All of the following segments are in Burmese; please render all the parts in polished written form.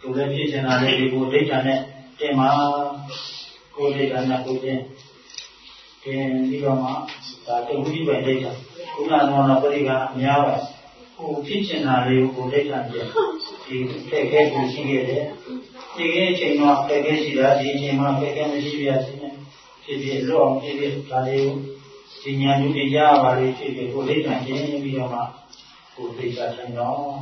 သူလည်းဖြစ်ချင်တာလေဒီကိုဒိဋ္ဌာနဲ့တင်မှာကိုဒိဋ္ဌာနဲ့ကိုတင်ပြီးတော့မှဒါတဝိပိုင်ဒိဋ္ဌာခုနကတော့ပရိကအများပါကိုဖြစ်ချင်တာလေးကိုဒိဋ္ဌာပြင်ဒီဖက်ခဲကိုရှိခဲ့တယ်ဒီအချိန်မှာဖက်ခဲရှိတာဒီအချိန်မှာဖက်ခဲမရှိပြစီနဲ့ဖြစ်ဖြစ်လွတ်အောင်ဖြစ်ဖြစ်ဒါလေးကိုဒီဉာဏ်မျိုးတွေရပါလေဖြစ်ဖြစ်ကိုဒိဋ္ဌာပြင်ပြီးတော့မှကိုဒိဋ္ဌာဆိုင်တော့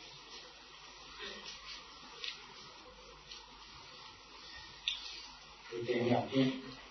ဒီညပြင်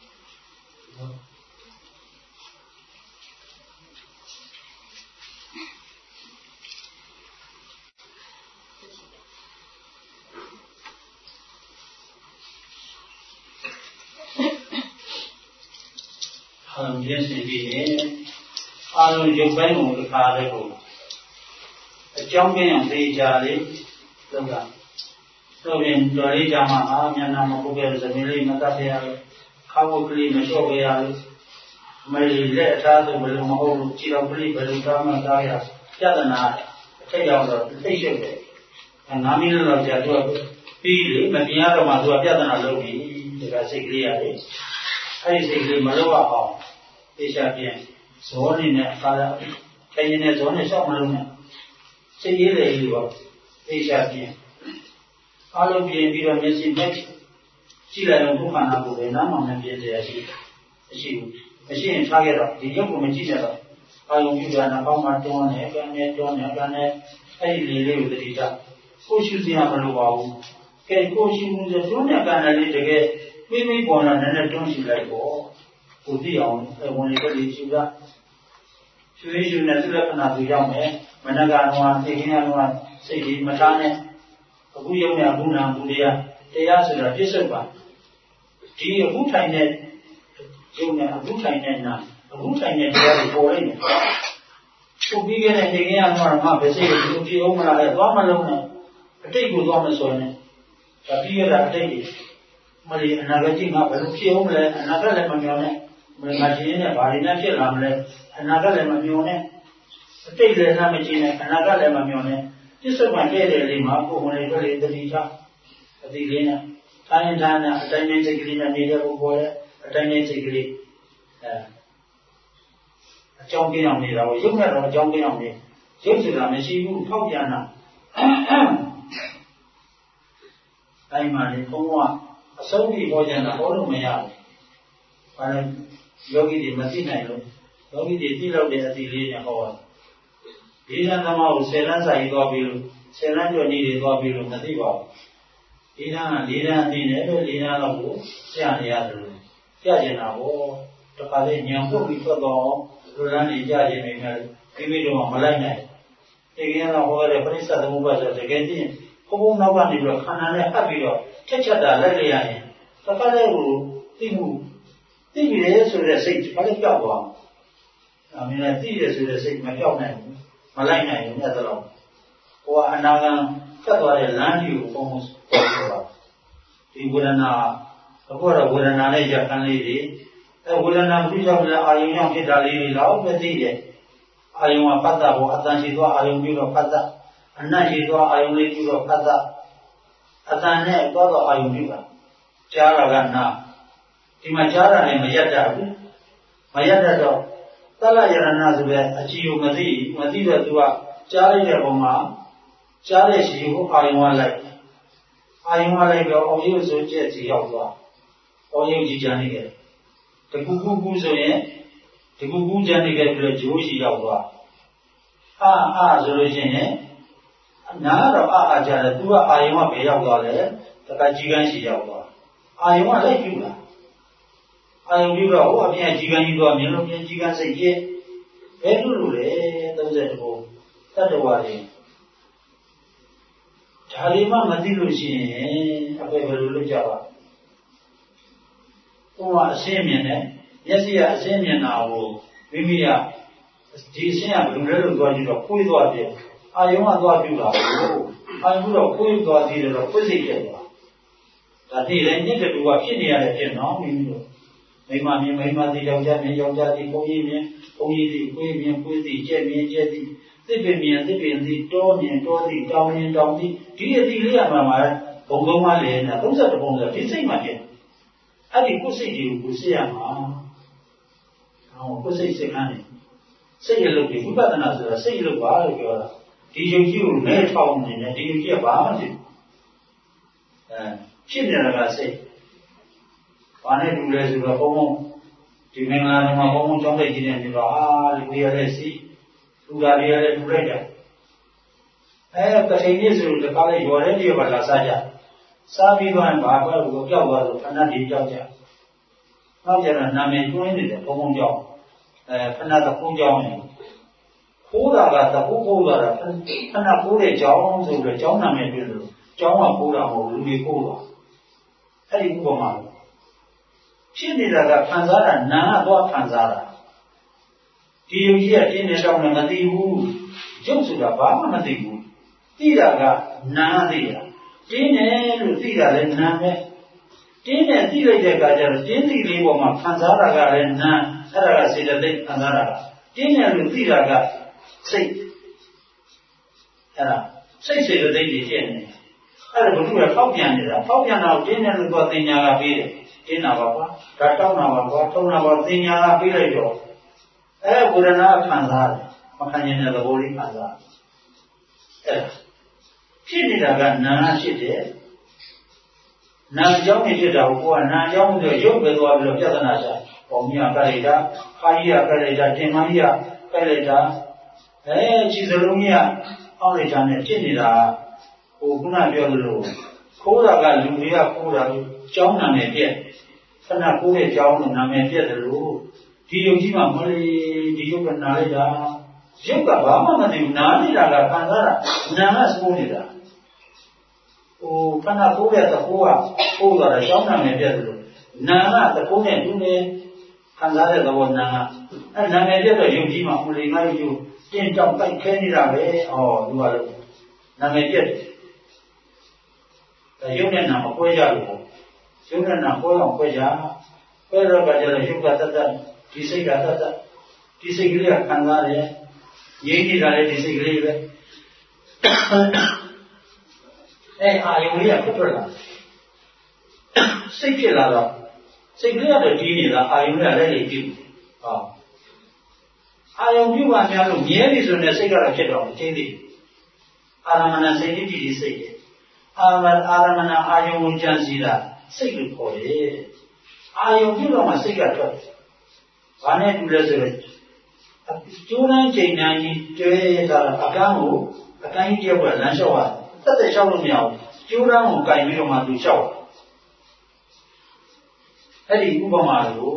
မျက်စိပြီးရင်အာရုံရုပ်ပိုင်းကိုတစ်ခါလေးကိုအကြောင်းကျင်းအောင်သိကြလေလုပ်တာဆိုရင်တော်လေးကြမှာမျက်နှာမပုတ်ခဲ့ဇမင်းလေးမတတ်ရဘူးခါဝတ်ကလေးမလျှော့ခဲ့ရဘူးမလေးလက်အထားဆိုဘယ်လိုမဟုတ်ဘူးခြေတော်ကလေးဘယ်လိုတောင်းမှသားရပြဿနာအထက်ရောက်တော့သိရှိတယ်9မိနစ်လောက်ကြာသူကပြီးလေမပြရတော့မှသူကပြဿနာလုပ်ပြီးဒီကစိတ်ကလေးရတယ်အဲ့ဒီစိတ်ကလေးမလုပ်အောင်သိချပြန်ဇောနေနဲ့အခါတိုင်းနေဇောနေရှောက်မလုံးနဲ့စိတ်ရေးလေကြီးပေါ့သိချပြန်အားလုံးပြင်ပြီးတော့မျက်စိနဲ့ကြည့်လိုက်တော့ဘုခန္ဓာကိုယ်ပဲနားမှမပြည့်စရာရှိမရှိဘူးမရှိရင်ထားခဲ့တော့ဒီရုပ်ကိုမကြည့်ရတော့အာယုံပြုတာနှာခေါင်းမှာတွန်းနေကန်နေတွန်းနေကန်နေအဲ့ဒီလေးကိုတတိတာကိုရှုစရာမလိုပါဘူးကဲကိုရှုမှုဆိုတွန်းနေကန်နေလေးတကယ်မိပေါ်လာတဲ့တွန်းရှုလိုက်ပေါ့ကိုသိအောင်ဝင်လေလေးရှုတာရှုရင်းရှုနေသူလက္ခဏာပြရောက်မယ်မနကတော့သိခင်ကတော့စိတ်ကြီးမထားနဲ့အခုရုံနဲ့အခုနာဘူးတရားဆိုတာပြစ္ဆုတ်ပါဒီအခုထိုင်တဲ့ရုံနဲ့အခုထိုင်တဲ့နာအခုထိုင်တဲ့တရားကိုပေါ်လိုက်တယ်သူပြီးခဲ့တဲ့သိခင်ကတော့မှဘယ်စိတ်ကိုကြည့်အောင်မလားလဲသွားမလုံးနဲ့အတိတ်ကိုသွားမစွန်နဲ့ဒါပြီးခဲ့တာအတိတ်ကြီးမလီအနာဂတ်ငါဘယ်လိုဖြစ်အောင်မလဲအနာဂတ်လည်းမမျှော်နဲ့မကြီးနဲ့ဘာတွေနဲ့ဖြစ်လာမလဲအနာဂတ်လည်းမမျှော်နဲ့အတိတ်လည်းမကြည့်နဲ့အနာဂတ်လည်းမမျှော်နဲ့ပြစ္ဆုတ်မှတဲ့တဲ့လေးမှာကိုယ်ဝင်လေတတိချအတိလေးနဲ့တိုင်းနဲ့အတိုင်းနဲ့စိတ်ကလေးနဲ့နေတဲ့ပုဂ္ဂိုလ်ရဲ့အတိုင်းနဲ့စိတ်ကလေးအကြောင်းကျင်းအောင်နေတာကိုရုပ်နဲ့တော့အကြောင်းကျင်းအောင်နေရုပ်ဆိုတာမရှိဘူးထောက်ပြန်တာတိုင်းမှာလေဘုံကအဆုံးပြီးဟောကြတာဟောလို့မရဘူး။ဘာလဲယောဂီတွေမသိနိုင်လို့ယောဂီတွေသိလို့တဲ့အတိလေးနဲ့ဟောတာ။ဒီလမ်းသမားကို10လမ်းစာရေးသွားပြီးလို့10လမ်းကျော်ကြီးတွေသွားပြီးလို့မသိပါဘူး။ဒီလမ်းက4လမ်းအင်းနဲ့4လမ်းလောက်ကိုကြာနေရတယ်လို့ကြာကျင်တာပေါ့။တခါလေညံပုတ်ပြီးထွက်တော့လူလမ်းတွေကြာကျင်နေတယ်ဒီမိတော့မလိုက်နိုင်။ဒီကနေ့တော့ဟောတဲ့ပရိစ္ဆေသမုပ္ပါဒ်ဆိုတကယ်ချင်းဘုံနောက်ကနေပြီးတော့ခန္ဓာနဲ့အပ်ပြီးတော့ချက်တာလိုက်လိုက်ရရင်တခါလေကိုသိပြီလေဆိုတဲ့စိတ်ဘာလဲကြောက်သွားအမေကသိတယ်ဆိုတဲ့စိတ်မကြောက်နိုင်ဘူးမလိုက်နိုင်ဘူးအဲ့ဒါတော့ဟိုကအနာဂံဖြတ်သွားတဲ့လမ်းကြီးကိုပုံပေါ်ပါဒီဝေဒနာအခုတော့ဝေဒနာနဲ့ရခံလေးတွေအဲဝေဒနာပြုကြောင့်လည်းအာယုံကြောင့်ဖြစ်တာလေးတွေတော့မသိတယ်အာယုံကပတ်သက်ဖို့အတန်ရှိသွားအာယုံပြီးတော့ပတ်သက်အနတ်ရှိသွားအာယုံလေးပြီးတော့ပတ်သက်အတန်နဲ့သွားတော့အာယုံပြီးတာကြားတာကနာဒီမှာကြားတာလည်းမရက်တတ်ဘူးမရက်တတ်တော့သလယရဏဆိုတဲ့အကြည့်ကိုမသိတော့သူကကြားလိုက်တဲ့ပုံမှာကြားတဲ့ရှိကိုအာယုံကလိုက်တော့အောင်ရုပ်ဆိုချက်စီရောက်သွားအောင်ရုပ်ကြီးကြမ်းနေတယ်တကူကူဆိုရင်တကူကူကြမ်းနေတယ်ပြီးတော့ဂျိုးရှိရောက်သွားအာဆိုလို့ရှိရင်နာတော့အာကြတယ်သူကအာယုံကဘယ်ရောက်သွားလဲတခါကြီးကန်းရှိရောက်သွားအာယုံကလိုက်ပြူလာအာယုံပြီးတော့ဟိုအပြင်ကြီးကန်းကြီးတော့မြင်လို့ပြင်ကြီးကန်းစိတ်ကြီးဘယ်လိုလဲ30ဘုံတတ္တဝါတွေဒါလေးမှမသိလို့ရှိရင်အဖေဘယ်လိုလုပ်ကြပါဘုရားအရှင်းမြင်တယ်မျက်စိကအရှင်းမြင်တာကိုမိမိကဒီအရှင်းကဘယ်လိုလဲလို့ပြောကြည့်တော့ခွေးသွားတယ်အာယုံကသွားပြူလာဘူးအာယုံတော့ခွေးသွားသေးတယ်တော့ခွေးစိတ်ဖြစ်သွားဒါတည်းလည်းညစ်တူကဖြစ်နေရတဲ့ဖြစ်နော်မိမိတို့မိမမြင်မိမသိယောက်ျားမြင်ယောက်ျားသိဘုန်းကြီးမြင်ဘုန်းကြီးသိခွေးမြင်ခွေးသိကျက်မြင်ကျက်သိသစ်ပင်မြင်သစ်ပင်သိတောမြင်တောသိတောင်မြင်တောင်သိဒီအသိလေးရမှာဘုံသုံးပါးလေနဲ့31ပုံဆိုဒီစိတ်မှဖြစ်အဲ့ဒီကိုယ်စိတ်ကြီးကိုသိရမှာကိုယ်စိတ်စိတ်ခန်းနေစိတ်ရလို့ဒီဝိပဿနာဆိုတာစိတ်လို့ပါလို့ပြောတာဒီယုံကြည်ကိုနဲ့ထောင်းနေတယ်ဒီယုံကြည်ကဘာမှမဖြစ်ဖြစ်နေတာကစိတ်ဘာနဲ့တူလဲဆိုတော့ဘုံဘုံဒီမင်္ဂလာဓမ္မဘုံဘုံကြောင်းတဲ့ကြီးနေပြီးတော့ဒီရတဲ့စီသူသာရတဲ့တူလိုက်တာကထိန်ကြီးဆိုတော့တခါလေရော်တဲ့တည်းကလာစားကြစားပြီးတော့ဘာပဲကိုကြောက်သွားလို့ခဏတည်းကြောက်ကြနောက်ကျတော့နာမည်ကျွင်းနေတယ်ဘုံဘုံကြောက်ခဏတခုကြောင်းနေခိုးတာကတခုခိုးတာခဏခိုးတဲ့ကြောင်းဆိုတော့ကြောင်းနာမည်ပြလို့ကြောင်းကခိုးတာမဟုတ်လူတွေခိုးတာအဲ့ဒီဥပမာဖြစ်နေတာကခံစားတာနာကတော့ခံစားတာဒီယုံကြည်ကတင်းနေတော့မသိဘူးရုပ်ဆိုတာဘာမှမသိဘူးသိတာကနာသိတာတင်းတယ်လို့သိတာလည်းနာပဲတင်းတယ်သိလိုက်တဲ့အခါကျတော့တင်းသိလေးပေါ်မှာခံစားတာကလည်းနာအဲ့ဒါကစေတသိက်ခံစားတာတင်းတယ်လို့သိတာကစိတ်အဲ့ဒါစိတ်စေတသိက်ကြီးဖြစ်နေအဲ့ဒါဘုရားဖောက်ပြန်နေတာဖောက်ပြန်တော့တင်းတယ်လို့တော့တင်ညာကပေးတယ်တင်းတာပါကွာဒါတောင်းတာပါကွာထုံးတာပါတင်ညာကပေးလိုက်တော့ဝေဒနာခံစားတယ်မခံရင်လည်းသဘောလေးခံစားအဲ့ဒါဖြစ်နေတာကနာဖြစ်တယ်နာကြောင့်ဖြစ်တာကိုကနာကြောင့်ဆိုရုပ်ပဲသွားပြီးတော့ပြဿနာရှာပုံမြကလိုက်တာခါကြီးကလိုက်တာတင်မကြီးကလိုက်တာခြေစလုံးကြီးကအောက်လိုက်တာနဲ့ဖြစ်နေတာဟိုခုနပြောသလိုခိုးတာကလူတွေကခိုးတာကြောင်းနာမည်ပြက်ခဏခိုးတဲ့ကြောင်းလို့နာမည်ပြက်တယ်လို့ဒီယုံကြည်မှမလေးဒီယုတ်ကနာလိုက်တာရုပ်ကဘာမှမသိဘူးနားနေတာကခံစားတာနာကစိုးနေတာဟိုခဏခိုးတဲ့သခိုးကခိုးတာကြောင်းနာမည်ပြက်တယ်လို့နာကသခိုးနဲ့တူနေခံစားတဲ့သဘောနာကအဲ့နာမည်ပြက်တော့ယုံကြည်မှမလေးငါတို့တင်းတောက်တိုက်ခဲနေတာပဲသူကလို့နာမည်ပြက်ရုပ်နဲ့နာမကွဲကြလို့ရုပ်နဲ့နာကွဲအောင်ကွဲကြကွဲတော့ကကြတော့ရုပ်ကတတ်တတ်ဒီစိတ်ကတတ်တတ်ဒီစိတ်ကလေးကခံစားတယ်ငြိမ်းနေတာလေဒီစိတ်ကလေးပဲအာယုံလေးကဖြစ်ထွက်လာစိတ်ဖြစ်လာတော့စိတ်ကလေးကတော့ဒီနေတာအာယုံလေးကလည်းဒီပြုအာယုံပြုပါများလို့မြဲပြီဆိုရင်စိတ်ကတော့ဖြစ်တော့အချင်းသေးအာရမဏစိတ်တိဒီစိတ်အာရမဏအာယုံကိုကြံစည်တာစိတ်လို့ခေါ်တယ်အာယုံပြုတော့မှစိတ်ကထွက်ဘာနဲ့တူလဲဆိုတော့ကျိုးတိုင်းချိန်တိုင်းကြီးကျွဲတာအကန်းကိုအကန်းကြီးတယောက်ကလမ်းလျှောက်ရတယ်တက်တက်လျှောက်လို့မရဘူးကျိုးတိုင်းကိုကင်ပြီးတော့မှသူလျှောက်အဲ့ဒီဥပမာကို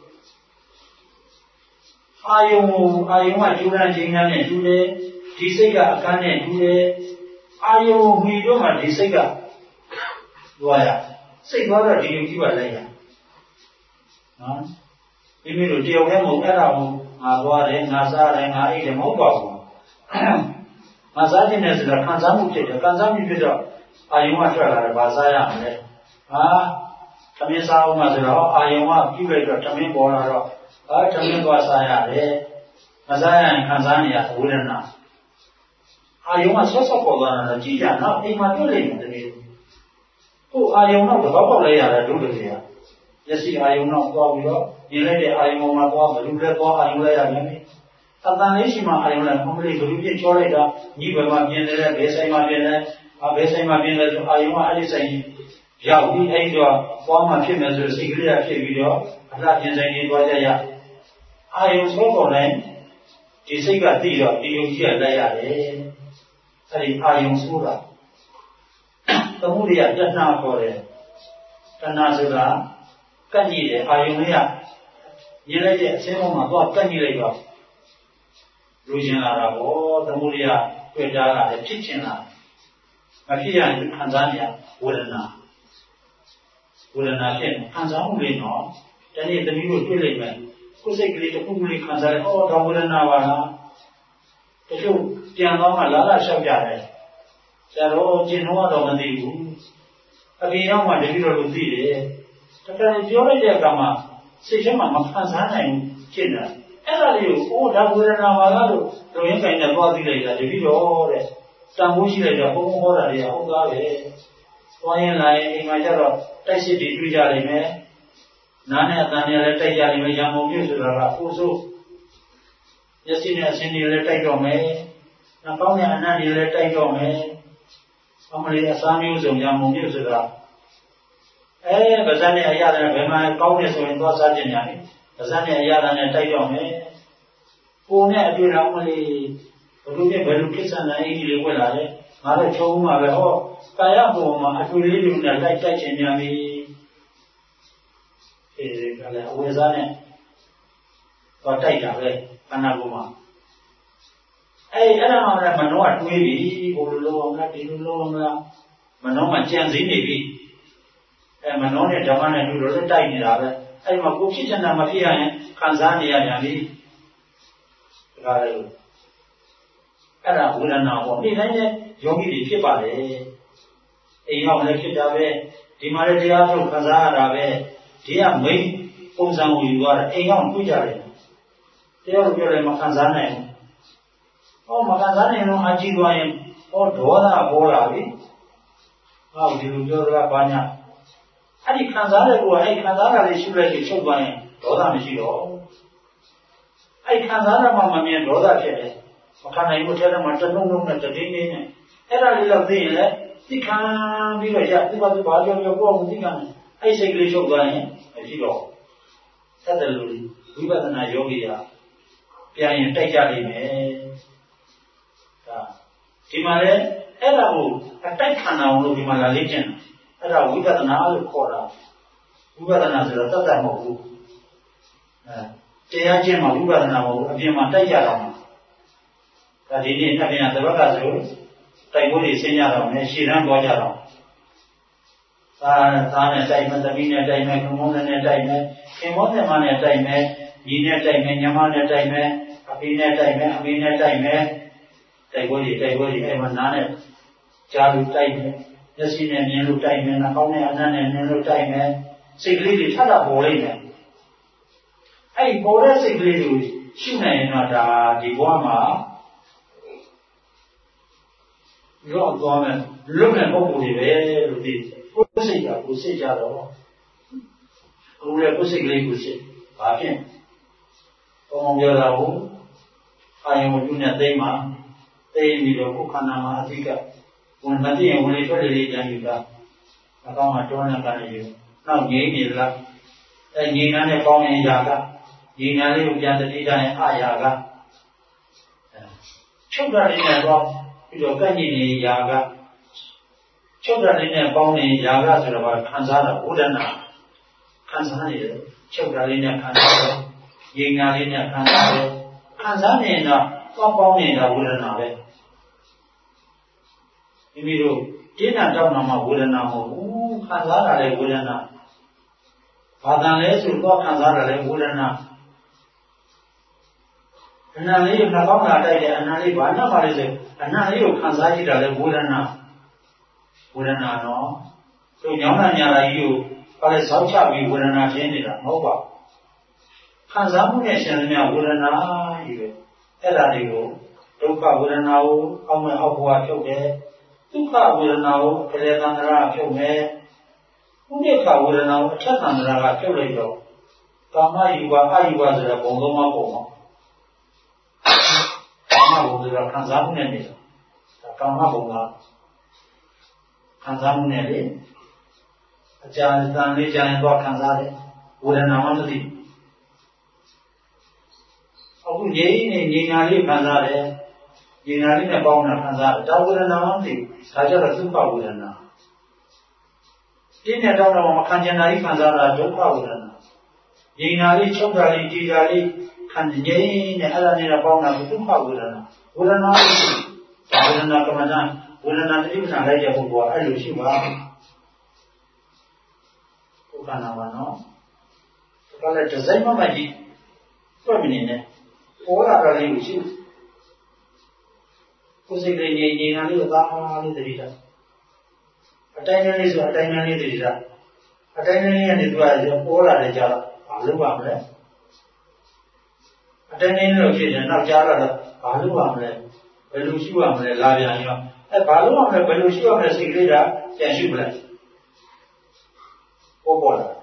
အာယုံကကျိုးတိုင်းချိန်တိုင်းနဲ့တူတယ်ဒီစိတ်ကအကန်းနဲ့တူတယ်အာယုံမှီတော့မှဒီစိတ်ကသွားရစိတ်သွားတော့ဒီယုံကြည်ပါလိုက်ရနော်ဒီလိုတယောက်တည်းမဟုတ်အဲ့ဒါကိုငါသွားတယ်ငါစားတယ်ငါအိတ်တယ်မဟုတ်ပါဘူးငါစားခြင်းနဲ့ဆိုတာခံစားမှုဖြစ်တယ်ခံစားမှုဖြစ်တော့အာယုံကထွက်လာတယ်ဘာစားရမလဲသမင်းစားအောင်မှဆိုတော့အာယုံကပြုလိုက်တော့သမင်းပေါ်လာတော့သမင်းသွားစားရတယ်မစားရင်ခံစားနေရဝေဒနာအာယုံကဆော့ဆော့ပေါ်သွားတာကြည့်ကြနော်အိမ်မှာတွေ့လိမ့်မယ်တကယ်ကိုအာယုံတော့တော့ပေါက်လိုက်ရတယ်ဒုက္ခတွေကမျက်စိအာယုံတော့သွားပြီးတော့မြင်လိုက်တဲ့အာယုံမှာသွားဘယ်လိုလဲသွားအာယုံလိုက်ရမယ်အတန်လေးရှိမှအာယုံလိုက်ဘယ်လိုပြည့်ချောလိုက်တာညီဘယ်မှာပြင်းတယ်လဲဘယ်ဆိုင်မှာပြင်းလဲဘယ်ဆိုင်မှာပြင်းလဲဆိုအာယုံကအဲ့ဒီဆိုင်ရောက်ပြီးအဲ့တော့သွားမှဖြစ်မယ်ဆိုစိတ်ကလေးကဖြစ်ပြီးတော့အလှပြင်ဆိုင်ကြီးသွားကြရအာယုံဆိုပေါ်တိုင်းဒီစိတ်ကသိတော့ဒီယုံကြည်လိုက်ရတယ်အဲ့ဒီအာယုံဆိုတာသမုဒိယတဏှာခေါ်တယ်တဏှာဆိုတာကန့်ကြည့်တယ်အာယုံလေးကမြင်လိုက်တဲ့အစင်းပေါ်မှာသွားကန့်ကြည့်လိုက်တော့လူကျင်လာတာပေါ့သမုဒိယတွေ့ကြတာလည်းဖြစ်ချင်လာမဖြစ်ရင်ခံစားနေရဝေဒနာဖြစ်ခံစားမှုလေးတော့တနေ့သမီးတို့တွေ့လိုက်မယ်ကိုယ်စိတ်ကလေးတစ်ခုခုလေးခံစားလိုက်ဒါဝေဒနာပါလားတချို့ပြန်တော့မှလာလျှောက်ကြတယ်ဆရာတော်ကျင်တော့မသိဘူးအပြင်ရောက်မှတတိတော်လို့သိတယ်တကယ်ပြောလိုက်တဲ့အခါမှာစိတ်ထဲမှာမခံစားနိုင်ဘူးဖြစ်နေတာအဲ့ဒါလေးကိုဒါဝေဒနာပါလားလို့တော်ရင်ကိုင်းနဲ့သွားသိလိုက်တာတတိတော်တဲ့တန်ဖိုးရှိလိုက်တော့ဘုံဟောတာတွေကဟုတ်သားပဲသွားရင်လာရင်အိမ်မှာကျတော့တိုက်စစ်တွေတွေ့ကြလိမ့်မယ်နားနဲ့အတန်နဲ့လည်းတိုက်ကြလိမ့်မယ်ရံပုံမြို့ဆိုတာကကိုယ်စိုးမျက်စိနဲ့အဆင်းတွေလည်းတိုက်တော့မယ်နှာခေါင်းနဲ့အနံ့တွေလည်းတိုက်တော့မယ်အမလေးအစားမျိုးစုံရံပုံမြို့ဆိုတာဗဇက်နဲ့အရာနဲ့ဘယ်မှာကောင်းတယ်ဆိုရင်သွားစားကြညာလေဗဇက်နဲ့အရာနဲ့တိုက်တော့မယ်ကိုယ်နဲ့အတွေ့အကြုံလေးဘယ်လိုကိစ္စနဲ့အင်ကြီးလေးဝင်လာလဲငါတို့ချုံမှာပဲဟောကာယဘုံမှာအတွေ့လေးတွေနဲ့လိုက်တိုက်ချင်များပြီကလည်းအဝိဇ္ဇာနဲ့တော့တိုက်တာပဲခန္ဓာကိုယ်မှာအဲ့ဒါမှလည်းမနှောကတွေးပြီဘို့လိုအောင်လားဒီလိုလိုအောင်လားမနှောမှကြံစည်နေပြီမနှောနဲ့ဓမ္မနဲ့တူလို့တိုက်နေတာပဲအဲ့မှာကိုဖြစ်ချင်တာမဖြစ်ရရင်ခံစားနေရကြပြီဒါလည်းအဲ့ဒါဝေဒနာပေါ့ဒီတိုင်းနဲ့ယောဂီတွေဖြစ်ပါလေအိမ်ရောက်လည်းဖြစ်တာပဲဒီမှာလည်းတရားထုတ်ခံစားရတာပဲဒီကမိတ်ပုံစံကိုယူသွားတယ်အိမ်ရောက်တွေ့ကြတယ်တရားကိုပြောလည်းမခံစားနိုင်ဘူးမခံစားနိုင်တော့အကြည့်သွားရင်ဒေါသပေါ်လာပြီဒီလိုပြောတာဘာညာအဲ့ဒီခံစားတဲ့ကိုအဲ့ခံစားတာလေးရှုလိုက်ပြီးချုပ်သွားရင်ဒေါသမရှိတော့အဲ့ခံစားတာမှမမြင်ဒေါသဖြစ်တယ်မခံနိုင်ဘူးထဲမှာတလုံးလုံးနဲ့တတင်းတင်းနဲ့အဲ့ဒါလေးတော့သိရင်လည်းသိခံပြီးတော့ဒီဘာပြောကိုယ်ကိုသိခံအဲ့စိတ်ကလေးချုပ်သွားရင်မရှိတော့ဆက်တယ်လို့ဝိပဿနာယောဂီကပြန်ရင်တိုက်ကြလိမ့်မယ်ဒါဒီမှာလဲအဲ့ဒါကိုအတိုက်ခံအောင်လို့ဒီမှာလာလေ့ကျင့်အဲ့ဒါဝိပဿနာလို့ခေါ်တာဝိပဿနာဆိုတော့တတ်တတ်မဟုတ်ဘူးတရားကျင့်မှာဝိပဿနာမဟုတ်ဘူးအပြင်မှာတိုက်ကြတော့မှာဒါဒီနေ့အပြင်ကသဘကဆိုတိုက်ဖို့တွေဆင်းကြတော့မယ်ရှည်တန်းပေါ်ကြတော့သားနဲ့တိုက်မယ်သမီးနဲ့တိုက်မယ်ခင်မုန်းနဲ့တိုက်မယ်ခင်မုန်းနဲ့မနဲ့တိုက်မယ်ညီနဲ့တိုက်မယ်ညီမနဲ့တိုက်မယ်အဖေနဲ့တိုက်မယ်အမေနဲ့တိုက်မယ်တိုက်ဖို့တွေအဲ့မှာနားနဲ့ကြားလို့တိုက်မယ်မျက်စိနဲ့မြင်လို့တိုက်မယ်နှာခေါင်းနဲ့အနံ့နဲ့မြင်လို့တိုက်မယ်စိတ်ကလေးတွေထပ်တာပေါ်လိမ့်မယ်အဲ့ဒီပေါ်တဲ့စိတ်ကလေးတွေရှုနိုင်ရင်တော့ဒါဒီဘဝမှာရော့သွားမယ်လွတ်တဲ့ပုံပုံတွေပဲလို့ဒီကိုယ်စိတ်ကကိုယ်စိတ်ကြတော့ကိုယ်ရဲ့ကိုယ်စိတ်ကလေးကိုယ်စိတ်ဘာဖြစ်အောင်ပြောတာကိုအာယုံပြုနဲ့သိမှသိပြီးတော့ကိုယ်ခန္ဓာမှာအသိကဝင်မသိရင်ဝင်လေထွက်လေကြံယူတာအကောင်းမှတွန်းနေကြတယ်ယူနောက်ငြိမ်းနေလားအဲငြိမ်းတဲ့ပေါင်းရင်ຢာကငြိမ်းလေးကိုပြန်တတိတိုင်းအာຢာကချုပ်တာလေးနဲ့တော့ပြီးတော့ကန့်ညင်နေຢာကချုပ်တာလေးနဲ့ပေါင်းနေຢာကဆိုတော့ခံစားတာဝဒနာခံစားနေတယ်ချုပ်တာလေးနဲ့ခံစားတယ်ငြိမ်းလေးနဲ့ခံစားတယ်ခံစားနေတော့ပေါင်းနေတာဝဒနာပဲမိမိတို့တင်းတာတောက်နာမှာဝေဒနာမဟုတ်ဘူးခံစားတာလည်းဝေဒနာဘာတန်လဲဆိုတော့ခံစားတာလည်းဝေဒနာအနံလေးကိုနှာခေါင်းလာတိုက်တယ်အနံလေးဘာနာပါလဲဆိုအနံလေးကိုခံစားကြည့်တာလည်းဝေဒနာနော်သူညောင်းညာလာကြီးကိုဘာလဲဇောက်ချပြီးဝေဒနာရှင်းနေတာမဟုတ်ပါဘူးခံစားမှုနဲ့ရှင်းနေဝေဒနာကြီးပဲအဲ့ဒါတွေကိုဒုက္ခဝေဒနာကိုအောက်မဲ့အောက်ဘဝဖြုတ်တယ်ဒုက္ခဝေဒနာကိုကလေးသန္တရာဖြုတ်မယ်ဥဒိက္ခဝေဒနာကိုအထက်သန္တရာကဖြုတ်လိုက်တော့ကာမယူပါအယူပါဆိုတဲ့ဘုံသုံးပါးပုံမှာကာမဘုံဆိုတာခံစားမှုနဲ့နေတာကာမဘုံကခံစားမှုနဲ့လေအကြာတန်လေးကြာရင်တော့ခံစားတယ်ဝေဒနာမှမသိအခုငြိမ်းနေငြိမ်းညာလေးခံစားတယ်ငြိမ်းညာလေးနဲ့ပေါင်းတာခံစားတယ်ဒါဝေဒနာမှမသိဒါကြတော့ဒုက္ခဝေဒနာတင်းနဲ့တောင်းတော့မခံကျင်တာကြီးခံစားတာဒုက္ခဝေဒနာငြိမ်းညာလေးချုပ်တာလေးကြည်တာလေးခံငြိမ်းနဲ့အဲ့ဒါနဲ့ပေါင်းတာဒုက္ခဝေဒနာဝေဒနာဒါဝေဒနာကမ္မဋ္ဌာန်းဝေဒနာတိပ္ပဏလိုက်တဲ့ပုဂ္ဂိုလ်ကအဲ့လိုရှိပါဘုခန္ဓာပါနော်ဒါလည်းဒီဇိုင်းမှကြီးပြည့်မနေနဲ့ပေါ်လာတာလေးကိုရှိကိုယ်စိတ်လေးငြိမ်နေတာလေးကိုသာလေးတတိတာအတိုင်းလေးဆိုအတိုင်းလေးတတိတာအတိုင်းလေးကနေသူကပေါ်လာတယ်ကြတော့ဘာလို့ပါမလဲအတိုင်းလေးလို့ဖြစ်ရင်နောက်ကြားတော့ဘာလို့ပါမလဲဘယ်လိုရှိရမလဲလာပြန်ရောဘာလို့ပါမလဲဘယ်လိုရှိရမလဲစိတ်လေးကပြန်ရှိမလဲပေါ်လာ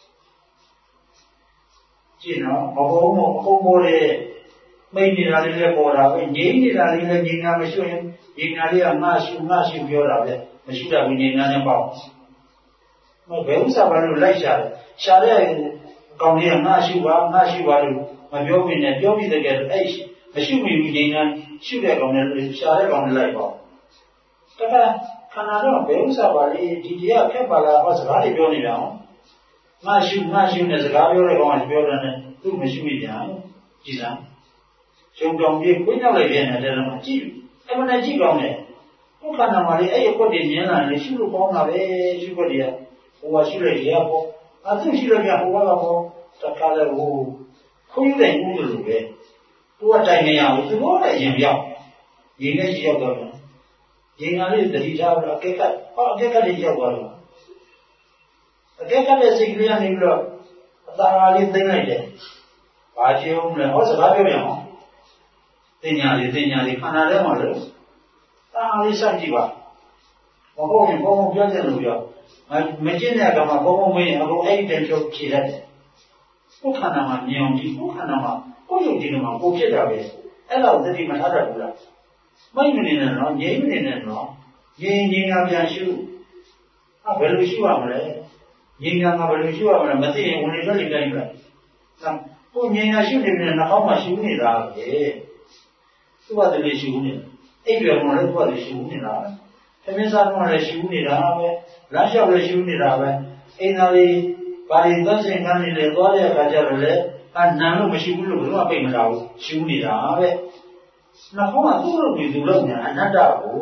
ကြည့်နော်မပေါ်ဘူးအကုန်ပေါ်တယ်မိတ်နေတာလေးလည်းပေါ်တာပဲငြိမ်းနေတာလေးလည်းငြိမ်းတာမရှိရင်ငြိမ်းတာလေးကငါရှုပြောတာပဲမရှိတာဘူးငြိမ်းတာနဲ့ပေါ့မဘယ်ဥစ္စာဘာလို့လိုက်ရှာလဲရှာတဲ့အကောင်လေးကငါရှုပါလို့မပြောမိနဲ့ပြောပြီးတကယ်အဲ့မရှိမိဘူးငြိမ်းတာရှုတဲ့ကောင်နဲ့ရှာတဲ့ကောင်နဲ့လိုက်ပေါ့တခါခန္ဓာတော့ဘယ်ဥစ္စာပါလဲဒီတရားခက်ပါလားဟောစကားတွေပြောနေတာဟောငါရှုနဲ့စကားပြောတဲ့ကောင်ကပြောတယ်နဲ့သူ့မရှိမိပြန်ကြည်စမ်းကျုံတောင်ကြီးခွင်းရောက်လိုက်ပြန်တယ်တော့ကြည့်အဲ့မနဲ့ကြည့်ကောင်းတယ်ဘုခန္ဓာမှာလေအဲ့ရကွက်တွေမြင်လာတယ်ရှုလို့ကောင်းတာပဲရှုကွက်တွေကဟိုကရှုလိုက်ရပေါ့အသူရှုလိုက်ရဟိုကတော့တခါလဲဟိုခွင်းတဲ့ဥဒလိုပဲသူကတိုင်နေရဘူးသူတို့လည်းရင်ပြောက်ရင်နဲ့ရှိရောက်တော့ရင်ကလေးတတိထားတော့အကက်ကလေးရောက်သွားတော့အကက်ကလေးစိတ်ကလေးကနေပြီးတော့အသာလေးသိမ့်လိုက်တယ်ဘာကြည့်အောင်လဲဟောစကားပြောရအောင်တင်ညာလေးခန္ဓာထဲမှာလို့တာလေးစိုက်ကြည့်ပါမဟုတ်ရင်ဘုံပြောချင်လို့ပြောမကျင့်တဲ့အခါမှာဘုံမင်းအကုန်အဲ့ဒီတည်းချုပ်ဖြေတတ်တယ်ကိုယ်ခန္ဓာမှာမြင်အောင်ကြည့်ကိုယ်ခန္ဓာမှာကိုယ်ရုပ်ဒီမှာကိုဖြစ်တာပဲအဲ့လောက်သတိမထားတတ်ဘူးလားမိုက်မနေနဲ့နော်ငြိမ်းမနေနဲ့နော်ငြိမ်းကပြန်ရှုဘယ်လိုရှုရမလဲငြိမ်းကဘယ်လိုရှုရမလဲမသိရင်ဝင်လေလိုက်တိုင်းပဲကိုငြိမ်းကရှုနေတယ်နှာခေါင်းမှာရှုနေတာပဲသူ့ဘာတည်းရှုနေတာအဲ့ဒီမှာလည်းသူ့ဘာတည်းရှုနေတာသမင်းစားတော့လည်းရှုနေတာပဲလမ်းလျှောက်လည်းရှုနေတာပဲအိမ်သားလေးဘာတွေသတ်စင်ကန်းနေလဲသွားတဲ့အခါကျတော့လေနန်းလို့မရှိဘူးလို့ဘယ်တော့ပိတ်မလာဘူးရှုနေတာပဲနှာခေါင်းကသူ့လိုပြီးသူ့လိုညာအနတ္တကို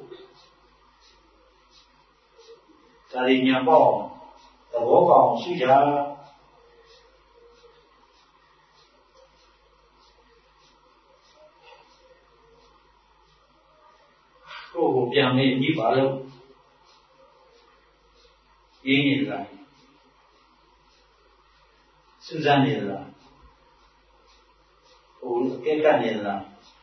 ဒါရညာပေါ့သဘောပေါက်ရှိကြကိုယ်ကိုပြန်မေးကြည့်ပါလို့ရင်းနေလားစူးစမ်းနေလားဟိုအကဲကနေလား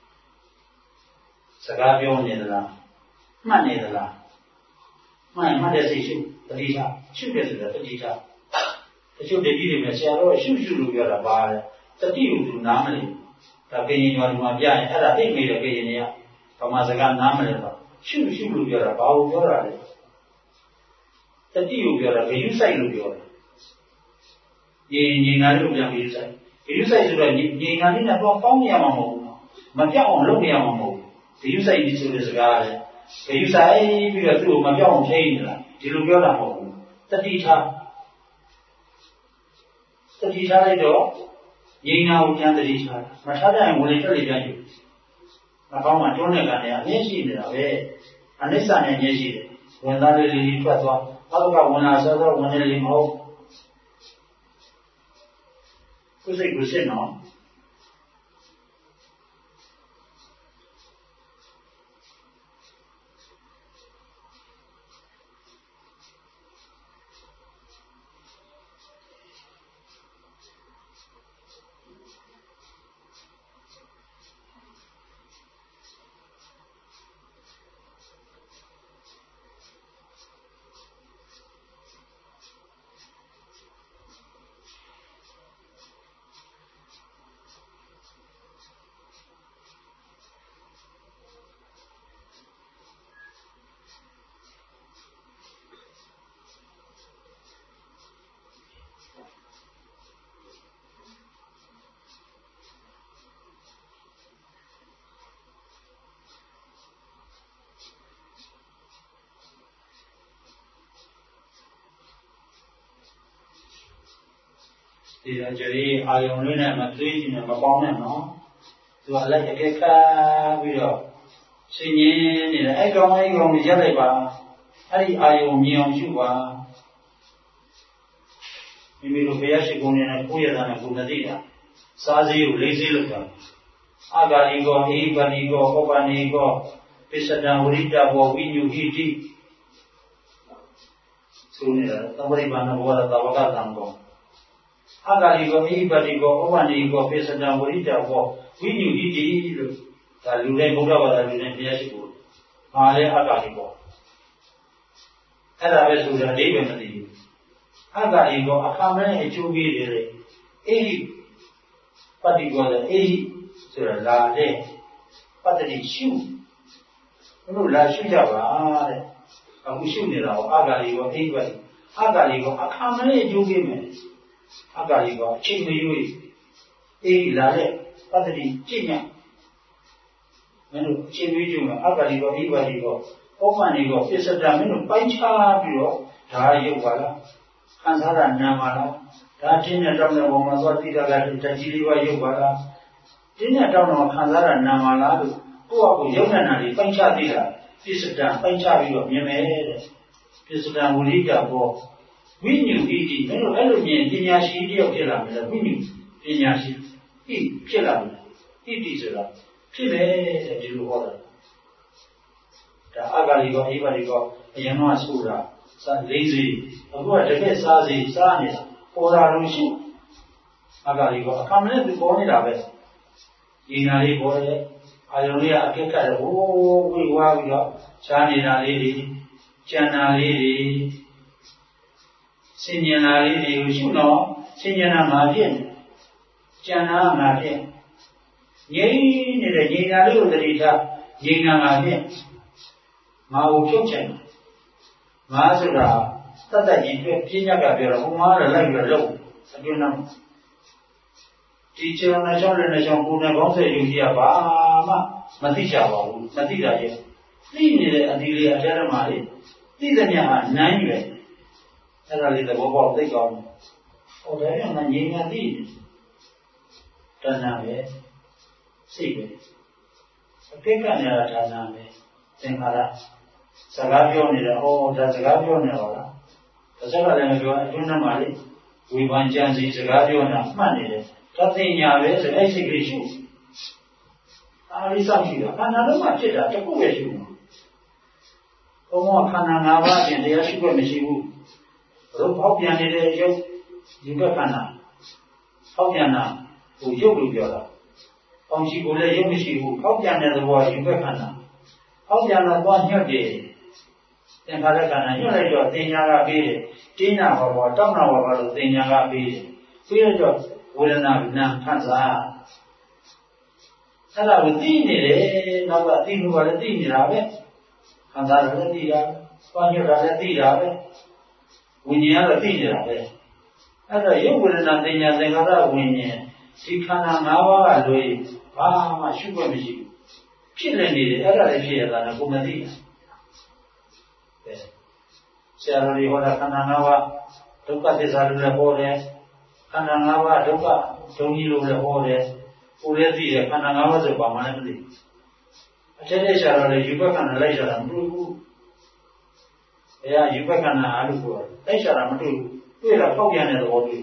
စကားပြောနေလားမှတ်နေလားမှတ်တဲ့စိတ်ရှုတတိယရှုတယ်ဆိုတာတတိယတချို့တတိတွေနဲ့ဆရာတော်ရှုလို့ပြောတာပါလေတတိကိုသူနားမလဲဒါကရင်ကျော်ဒီမှာပြရင်အဲ့ဒါအိတ်မိတဲ့ကရင်တွေကဗမာစကားနားမလဲတော့ရှုလို့ပြောတာဘာကိုပြောတာလဲတတိကိုပြောတာဂယုစိုက်လို့ပြောတာငြိမ်ငါလို့ပြန်ပြီးစိုက်ဂယုစိုက်ဆိုတော့ငြိမ်ငါလေးနဲ့တော့ပေါင်းနေရမှာမဟုတ်ဘူးမပြောက်အောင်လုပ်နေရမှာမဟုတ်ဘူးဂယုစိုက်ဒီဆိုတဲ့စကားလေဂယုစိုက်ပြီးတော့သူ့ကိုမပြောက်အောင်ထိန်းနေတာဒီလိုပြောတာမဟုတ်ဘူးတတိထားလိုက်တော့ငြိမ်ငါကိုပြန်တတိထားမထားတဲ့ဝင်လေထွက်လေပြန်ယူနှာခေါင်းမှာတွန်းတဲ့ကနေအမြင့်ရှိနေတာပဲအနိစ္စနဲ့အမြင့်ရှိတယ်ဝင်သားလေးထွက်သွားအောက်ကဝင်လာစောဝင်နေလိမ့်မဟုတ်ကိုယ်စိတ်ကိုစစ်နော်ဒီအကြိအာယုံလေးနဲ့မသွေးကြည့်နဲ့မပေါင်းနဲ့နော်သူကလည်းအကဲခါပြီးတော့ရှင်ရင်းနေတယ်အဲ့ကောင်ကြီးရက်လိုက်ပါအဲ့ဒီအာယုံမြင်အောင်ရှုပါမိမိတို့ဘုရားရှိခိုးနေတဲ့ကိုယ့်ရတာနဲ့ကိုယ်မသိတာစားစည်းကိုလေးစည်းလုပ်တာအာဂါလိကောအိပဏိကောဩပဏိကောပစ္စဒံဝရိတဘောဝိညုဟိတိဆိုနေတာသမရိပါဏဘောဓသဝကတံကောအာဂါလိကောအိပဏိကောဩပဏိကောပစ္စဒံဝရိတဘောဝိညုဟိတိလို့ဒါလူတိုင်းဘုရားဘာသာလူတိုင်းဘုရားရှိခိုးမှာလဲအာဂါလိကောအဲ့ဒါပဲဆိုတာအဓိပ္ပာယ်မသိဘူး Agarigo, a camera, a jubilee, 80 particular 80 so la de, but the shoe. No, la shoe java, a shoe Agarigo, anybody. Agarigo, a camera, jubilee, Agarigo, chimney, 80 la de, but the chimney. Menu chimney, Agarigo, anybody go. Omanigo, is a damn punch up you, Tayuvala, Kansara Namala, Tatina down the woman, what did I get Tajiliva Yuvala? Dinner down on Kansara Namala, who are Yoganari, Panchavila, Pisatan, Panchavio, Yame, Pisatan Ulita, we knew eating, no element, Dinashi, Kilam, we knew Dinashi, eat, Kilam, eat is a Chile, you order. The Agarigo, Ibarigo, Yama Sura, lazy, a word, the best Sazi, Sanis, or Arushi. Agarigo, a common before it, Abbas. Inari boy, Ionia, Keka, oh, we were, Chanina lady, Chana lady, Sinyana lady, you know, Sinyana Martin, Chana Martin. Yea, the Yina Lurita, Yina Martin. Mau Kitchen Mazura, Tata Pina Umar, like your low, you know. Teacher on a generation who never say you hear Bama, Matisha, Matida, Lean Adelia Jeremiah, Tidania, 9 way. And a little bobble they gone. Oh, there are none ying did. Taname, see. A picana Taname, Sengara. Sagavio nila, oh, that's Sagavio nila. The Sagalavio, Junamali, we want Jansi Sagavio na money. Nothing Yahweh, the basic issue. Arisaki, another much it at the Kuwait. Omo Kananawa and the Yashuka Mishibu. Ropopian in the Yugakana. Hopiana, who Yogu Yola. On Shibule Yomishibu, Hopian the war Yugakana. Hopiana 1 year day. Then Parakana, you let your Tinaga be Tina or Tona or Tinaga be. Fear your Wooden Kansa. And I would think it, not a thing who are a thing in Abbey. Kansa, the Tira, 1 year at the Tira. When you have a thing in Abbey. And you wouldn't nothing as another when she can't now, Louis, my sugar machine. Children need it, other fear than a Kumadia. Sarari Hoda Kananawa, Toka de Sarule, Kananawa, Toka, Tonilu Hode, Ureti, Kananawa, the Bamanandi. I tell you, Sarari, you back on a leisure and blue. Yeah, you back on a alu. Leisure and blue. We are Pogian and the body.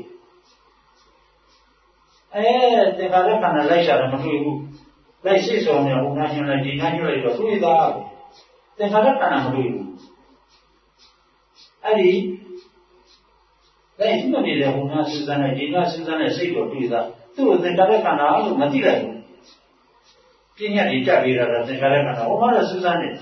Eh, they have on a leisure and blue. They say so on your national denaturate with that. They have on a blue. Ali, there is no need of Una Susan, Gina Susan, a say to do that. Two, the Tarakana, Matilda. Tina Itavira, the Tarakana, Omar Susan.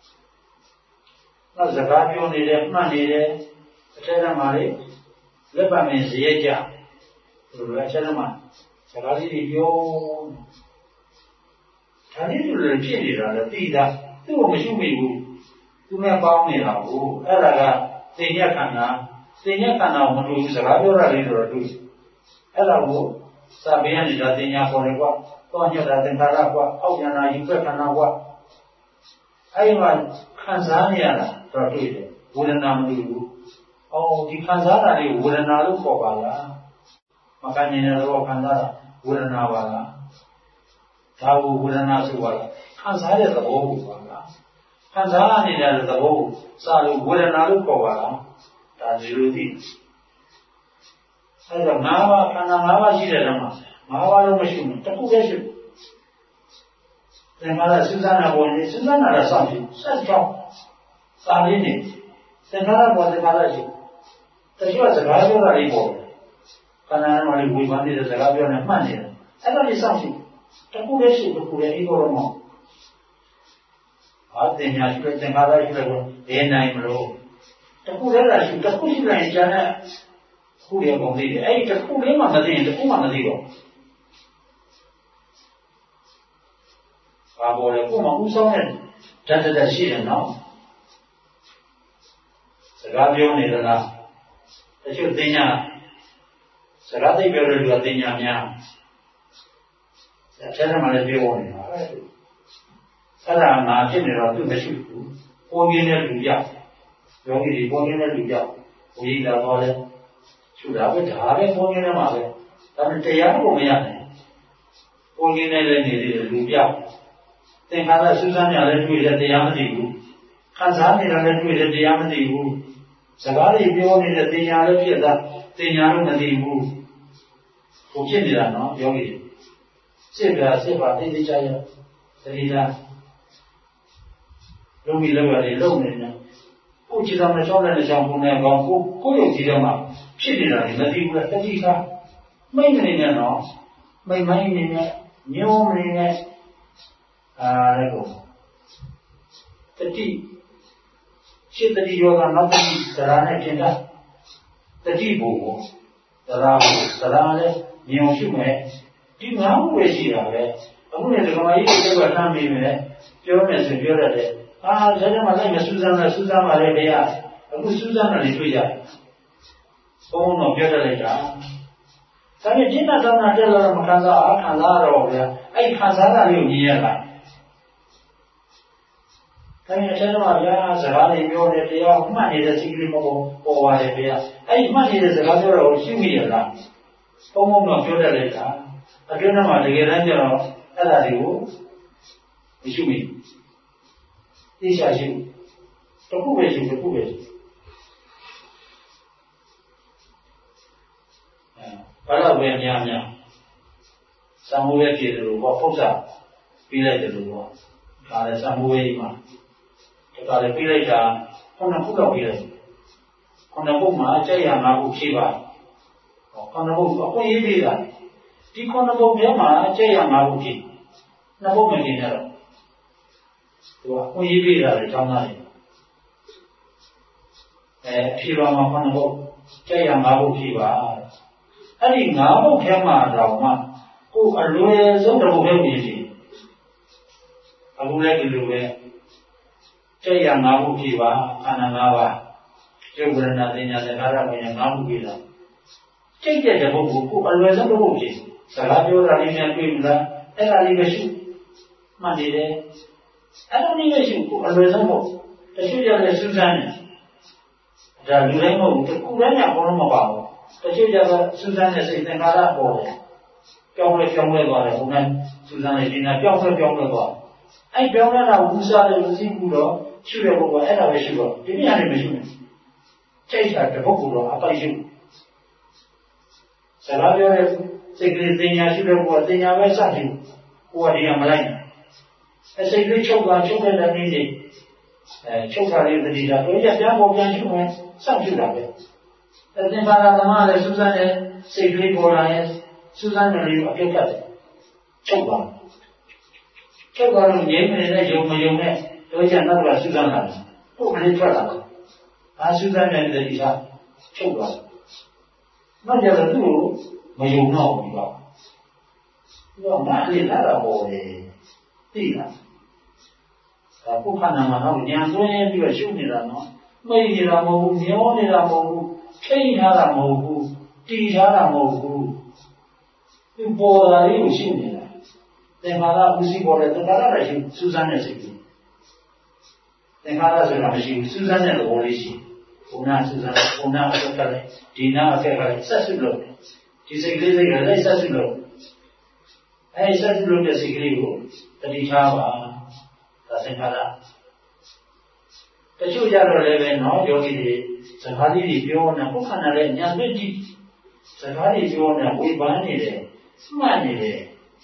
Not the Gavio needed money, Teramari, Lebanon, Yeja, Rachelaman, Sarali, Yo. Tani to repeat it on the Tida, two Mishumi, to me about me now, Elaga. Senior Kana, when you use a radio or do. Hello, Sabian is a Senior for a walk, Tonya than Taraqua, Opiana, you Pekanawa. I want Kanzania, Tortude, wouldn't know. Oh, the Kanzana, wouldn't know for Vala. Macanina Kanzara, wouldn't know Vala. Tabu wouldn't know Vala. Kanzara the Bogu. Kanzani is the Bogu. Salu wouldn't know for Vala. That's the I don't know, Kanama, Shirama, Mava machine, Taku. Then Mother Susanna was Susanna or something, such talk. Salini. Then Mother was the Malachi. That she was a Gavio report. Kanana, we wanted as a Gavio and money. I don't need something. Taku, to put any more. I think I should think how I should have been 9 low. Taku, I should Taku in Jana. ခုရကုန်သေးတယ်အဲ့ဒီတစ်ခုလေးမှမသိရင်တစ်ခုမှမသိတော့ဘာပေါ်လဲကိုမှဥဆောင်တဲ့ဓာတ်တက်ရှိတယ်နော်စကားပြောနေသလားတချို့တင်ညာစကားသိပြောတဲ့လူကတင်ညာများအဲ့ဒါမှလည်းပြောနေတာအဲ့ဒါငါဖြစ်နေတော့သူမရှိဘူးပေါ်ရင်းတဲ့လူရောက်ယောဂီတွေပေါ်ရင်းတဲ့လူရောက်ဝိလာတော့လဲရှုတာပဲဒါပဲပေါ်ရင်းနေမှာပဲဒါပေမဲ့တရားကိုမရနိုင်ပေါ်ရင်းတဲ့လည်းနေသေးတယ်လူရောက်သင်္ခါရစူးစမ်းရလည်းတွေ့တယ်တရားမသိဘူးခံစားနေတာလည်းတွေ့တယ်တရားမသိဘူးစကားတွေပြောနေတဲ့တင်ညာလည်းဖြစ်တာတင်ညာလို့မသိဘူးဟိုဖြစ်နေတာနော်ယောဂီစစ်ပါသိသိချရသတိထားလုံးပြီးလောက်ရတယ်လုံနေတယ်ကိုကြည်တော်မချောတဲ့ကြောင့်ဘုံနဲ့ကောင်းကိုရုပ်ကြည့်တော့မှဖြစ်နေတာလေမသိဘူးလားတတိထားမိတ်နေနဲ့နော်မိတ်မိုင်းနေနဲ့ညိုးမနေနဲ့လည်းကိုတတိရှိတတိယောကနောက်တတိသရနဲ့ပြင်တာတတိဘူသရလည်းမြင်အောင်ရှိမယ်ဒီငါးခုပဲရှိတာပဲအခုလည်းဒီကမာကြီးတွေကထမ်းပြီးမယ်ပြောမယ်ဆိုပြောရတယ်ဒါကြမှာလည်းမစူးစမ်းပါလေဗျာအခုစူးစမ်းတယ်တွေ့ကြဘုံတော့ပြောတတ်လိုက်တာဒါပေမဲ့จิตတောင်းတာတက်လာတော့မခံစားတော့ဗျာအဲ့ခံစားတာလေးကိုမြင်ရတာဒါပေမဲ့ကျတော့ဗျာစကားတွေပြောတယ်တရားမှတ်နေတဲ့စိတ်ကလေးပေါ်ပါတယ်ဗျာအဲ့မှတ်နေတဲ့စကားပြောတော့ရှိမိရလားဘုံတော့ပြောတတ်လိုက်တာအတွင်းမှာတကယ်တမ်းကျတော့အဲ့ဒါတွေကိုမရှိမိသိချာရှိတခုပဲရှိဘာလို့ပဲများသံဃာရဲ့ပြည်တယ်လို့ပေါ့ပု္ပ္ပာပြီးလိုက်တယ်လို့ပေါ့ဒါလည်းသံဃာရဲ့မှာဒါလည်းပြီးလိုက်တာခုနခုတော့ပြီးလိုက်ခုနဘုမှာကြက်ရငါခုဖြေးပါခုနဘုအခုရေးပြီးတာဒီခုနဘုပြောမှာကြက်ရငါခုဖြေးနှစ်ဘုမနေနဲ့တော့သူကကိုရေးပြတာလေကျောင်းသားတွေဖြေပါမှာခုနဘုကြက်ရငါခုဖြေးပါအဲ့ဒီငါးဘုထဲမှာတော့မှကိုအလွယ်ဆုံးတစ်ဘုပဲမြင်ပြီအခုလည်းဒီလိုပဲကြက်ရငါးခုဖြေးပါခန္ဓာ၅ပါးရုပ်ဝေဒနာသင်ညာသင်္ခါရဝိညာဉ်၅ခုဖြေးတာကြိတ်တဲ့ဘုကိုအလွယ်ဆုံးတစ်ဘုဖြေးစကားပြောတာလေးများတွေ့မလားအဲ့ဒါလေးပဲရှုမှတ်နေတယ်အဲ့လိုနည်းမရှိဘူးအလွယ်ဆုံးပေါ့တချို့ကြလည်းစူးစမ်းတယ်ဒါလူတိုင်းမဟုတ်ဘူးတစ်ခုတည်းကဘောလုံးမပါဘူးတချို့ကြတော့စူးစမ်းတဲ့စိတ်သင်္ခါရပေါ်တယ်ပြောင်းလဲသွားတယ်ဘုံနဲ့စူးစမ်းနေဒီနာပြောင်းလဲသွားအဲ့ပြောင်းလဲတာဝူစားတယ်မရှိဘူးတော့ရှုရဖို့ကအဲ့ဒါပဲရှုတော့ဒီနေရာနေမရှိဘူးချိန်တာတစ်ပုဂ္ဂိုလ်တော့အပိုက်ရှုစကားပြောတဲ့စိတ်ကလေးတင်ညာရှုတဲ့ဘောတင်ညာပဲစတယ်ကိုယ်ကဒီကမလိုက်အစိတ်လေးချုပ်တဲ့နေနေချုပ်တာလေးတတိတာတို့ရပြန်ပေါ်ပြန်ရှုမယ်စောင့်ရှုတာပဲအသင်္ဘာရသမားလည်းစူးစမ်းတဲ့စိတ်ကလေးပေါ်လာရင်စူးစမ်းတယ်လို့အပြတ်တယ်ချုပ်သွားလို့ငြိမ်းနေတဲ့ယုံမယုံနဲ့တို့ရနောက်ကစူးစမ်းလာတယ်ကိုယ်ကလေးထွက်လာတယ်စူးစမ်းတဲ့တတိတာချုပ်သွားတယ်နောက်ကြတော့သူ့ကိုမယုံတော့ဘူးတော့ငါလေးလာတော့တယ်သိလားဒါပုခ္ခနာမှာတော့ဉာဏ်သွင်းပြီးတော့ရှုနေတာနော်မိတ်နေတာမဟုတ်ဘူးမျောနေတာမဟုတ်ဘူးထိတ်ထားတာမဟုတ်ဘူးတည်ထားတာမဟုတ်ဘူးသူပေါ်လာလေးကိုရှုနေတာသင်္ခါရဥသိပေါ်တဲ့သင်္ခါရလည်းရှုစူးစမ်းတဲ့စိတ်ကြီးသင်္ခါရဆိုတာမရှိဘူးစူးစမ်းတဲ့သဘောလေးရှိဘုံနာစူးစမ်းဘုံနာအက်ကလည်းဒီနာအက်ကလည်းဆက်စုလို့ဒီစိတ်ကလေးစိတ်ကလည်းဆက်စုလို့အဲ့ဆက်စုလို့တဲ့စိတ်ကလေးကိုတတိထားပါဒါသင်္ခါရတချို့ကြတော့လည်းပဲနော်ယောဂီတွေစကားလေးတွေပြောနေပုခ္ခဏလည်းညာသွင်းကြည့်စကားတွေပြောနေဝေဖန်နေတယ်မှတ်နေတယ်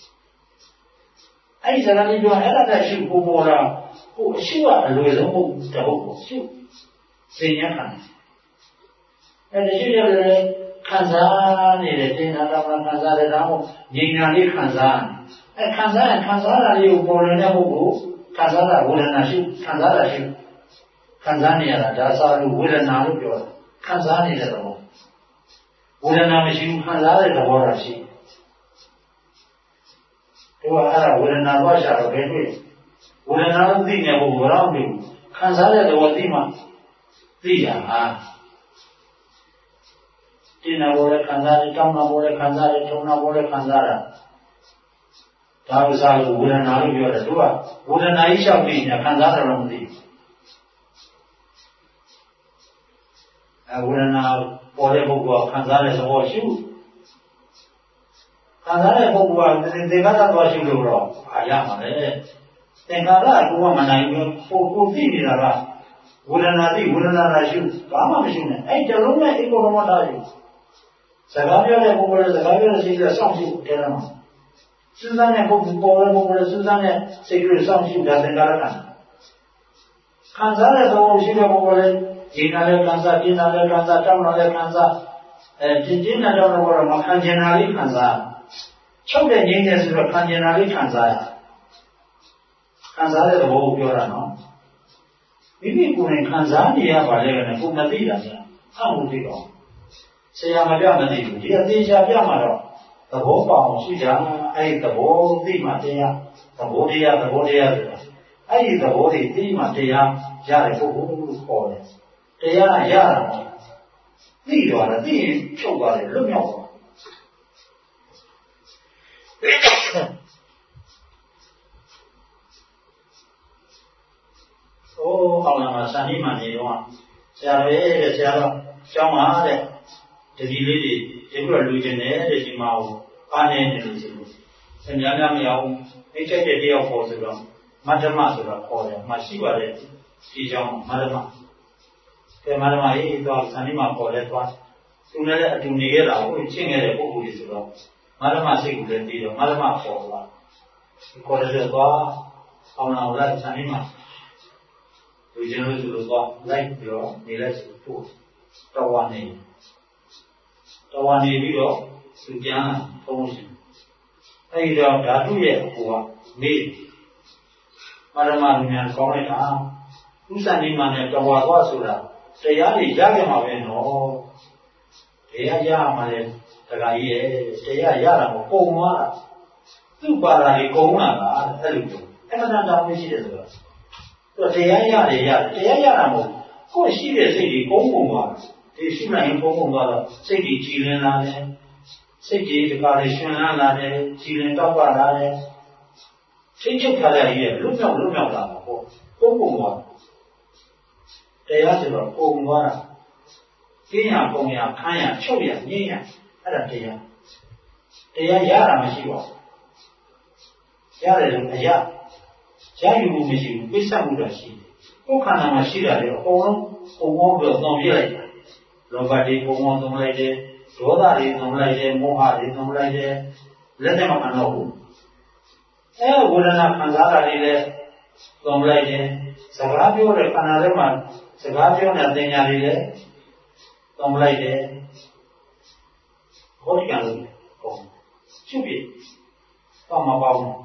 အဲ့ဒီစကားလေးပြောအဲ့ဒါတည်းရှုပေါ်လာကိုအရှုကအလွယ်ဆုံးဟုတ်တဟုတ်ကိုရှုစိတ်ညခံအဲ့တချို့ကြလည်းခံစားနေတယ်တင်နာတာမှခံစားတယ်ဒါမှမဟုတ်ဉာဏ်ညာလေးခံစားအဲ့ခံစားတာလေးကိုပေါ်နေတဲ့ပုဂ္ဂိုလ်ခံစားတာဝေဒနာရှုခံစားတာရှုခံစားနေရတာဒါစာလို့ဝေဒနာလို့ပြောတာခံစားနေတယ်တော့ဝဝေဒနာမရှိဘူးခံစားတဲ့သဘောတော့ရှိတို့ကအဲ့ဒါဝေဒနာတော့ရှာတော့ဘယ်တွေ့ဝေဒနာကိုသိနေဖို့ဘာလို့မသိခံစားတဲ့သဘောသိမှသိရမှာတင်းနာဘောလည်းခံစားတယ်တောင်းနာဘောလည်းခံစားတယ်ထုံနာဘောလည်းခံစားတာဒါဥစ္စာကိုဝေဒနာလို့ပြောတယ်တို့ကဝေဒနာကြီးလျှောက်ပြီးညာခံစားတယ်လို့မသိဘူးဝေဒနာပေါ်တဲ့ပုဂ္ဂိုလ်ကခံစားတဲ့သဘောရှိခံစားတဲ့ပုဂ္ဂိုလ်ကသင်္ခါရသွားရှိလို့တော့အားရမှာလေသင်္ခါရကကိုယ်ကမနိုင်ဘူးကိုသိနေတာကဝေဒနာသိဝေဒနာလာရှိဘာမှမရှိနဲ့အဲ့တလုံးနဲ့အိမ်ပေါ်တော့ထားယူစကားပြောတဲ့ပုဂ္ဂိုလ်လည်းစကားပြောတဲ့စိတ်ကစောင့်ကြည့်တယ်လားစူးစမ်းတဲ့ပုဂ္ဂိုလ်ပေါ်တဲ့ပုဂ္ဂိုလ်လည်းစူးစမ်းတဲ့စိတ်ကလေးစောင့်ကြည့်တာသင်္ခါရကခံစားတဲ့သဘောရှိတဲ့ပုဂ္ဂိုလ်လည်းဒီနာလည်းခံစားပြင်းတာလည်းခံစားတောင်းတာလည်းခံစားပြင်းတာတောင်းတာကတော့မခံကျင်တာလေးခံစားချုပ်တဲ့ငြိမ်းတဲ့ဆိုတော့ခံကျင်တာလေးခံစားရခံစားတဲ့သဘောကိုပြောတာနော်မိမိကိုယ်နဲ့ခံစားနေရပါလေနဲ့ကိုမသိတာများအမှုသိတော့ဆရာမပြမသိဘူးဒီအသေးချာပြမှာတော့သဘောပေါအောင်ရှိကြအဲ့ဒီသဘောသိမှတရားသဘောတရားဆိုတာအဲ့ဒီသဘောတွေသိမှတရားရတဲ့ပုဂ္ဂိုလ်လို့ခေါ်တယ်တရားရတာသိတော့လည်းသိရင်ချုပ်သွားတယ်လွတ်မြောက်သွားအောင်လာမှာစာနိမနေတော့ဆရာတော်ရဲ့ဆရာတော်ကျောင်းမှာတဲ့တတိလေးတွေဒီလိုလူကျင်တယ်တဲ့ဒီမှာကိုအားနေတယ်လို့ဆိုလို့အများများမရဘူးအိတ်ချက်တဲ့တယောက်ပေါ်ဆိုတော့မတ္တမဆိုတော့ခေါ်တယ်မရှိပါတဲ့ဒီကျောင်းမတ္တမကဲမတ္တမရေးတော့စာနိမပေါ်လဲသွားသူလည်းအတူနေရတာကိုချင်းခဲ့တဲ့ပုဂ္ဂိုလ်တွေဆိုတော့မတ္တမစိတ်ကိုလည်းပြီးတော့မတ္တမပေါ်သွားခေါ်တယ်သွားအောင်လာလိုက်စာနိမလူကျင်လို့ဆိုတော့လိုက်ပြီးတော့နေလိုက်ဆိုဖို့တော်ဝါနေပြီးတော့သူပြန်ဖုံးရှင်အဲဒီတော့ဓာတုရဲ့ဟိုကနေမရမလူများကောင်းလိုက်တာဥစ္စာနေမှနဲ့တော်ဝါသွားဆိုတာတရားတွေရခဲ့မှာပဲနော်တရားရမှာလေတခါကြီးရဲ့တရားရတာမပုံသွားတာသူ့ပါတာတွေကုန်းလာတာအဲ့လိုမျိုးအမှန်တရားမရှိတယ်ဆိုတော့တရားရတယ်တရားရတာမဟုတ်ကိုယ်ရှိတဲ့စိတ်ကြီးကုန်းပုံသွားဒီရှိနိုင်ရင်ကုန်းပုံသွားတော့စိတ်ကြီးကြည်လင်လာတယ်စိတ်ကြီးဒီကားလေးရှင်လာတယ်ကြည်လင်တောက်ပါလာတယ်စိတ်ချုပ်ထားတဲ့ကြီးရဲ့လွတ်မြောက်လာတာပေါ့ကုန်းပုံသွားတရားဆိုတော့ပုံသွားတာကျင်းရပုံရခန်းရချုပ်ရငြိမ်းရအဲ့ဒါတရားရတာမရှိပါဘူးရတယ်လို့အရာရယူမှုမရှိဘူးပိဿမှုတော့ရှိတယ်ကိုယ်ခန္ဓာမှာရှိတာလေအကုန်လုံးပုံပေါ်တော့သုံးပြလိုက်တာလောဘတွေပုံပေါ်သုံးလိုက်တယ်ဒေါသတွေသုံးလိုက်တယ်မောဟတွေသုံးလိုက်တယ်လက်နဲ့မခံတော့ဘူးဝေဒနာခံစားတာတွေလည်းသုံးလိုက်တယ်စကားပြောတဲ့ခန္ဓာထဲမှာစကားပြောတဲ့တင်ညာတွေလည်းသုံးလိုက်တယ်ဟောဒီကံလို့ပေါ့ချုပ်ပြီတော့မပေါ့ဘူး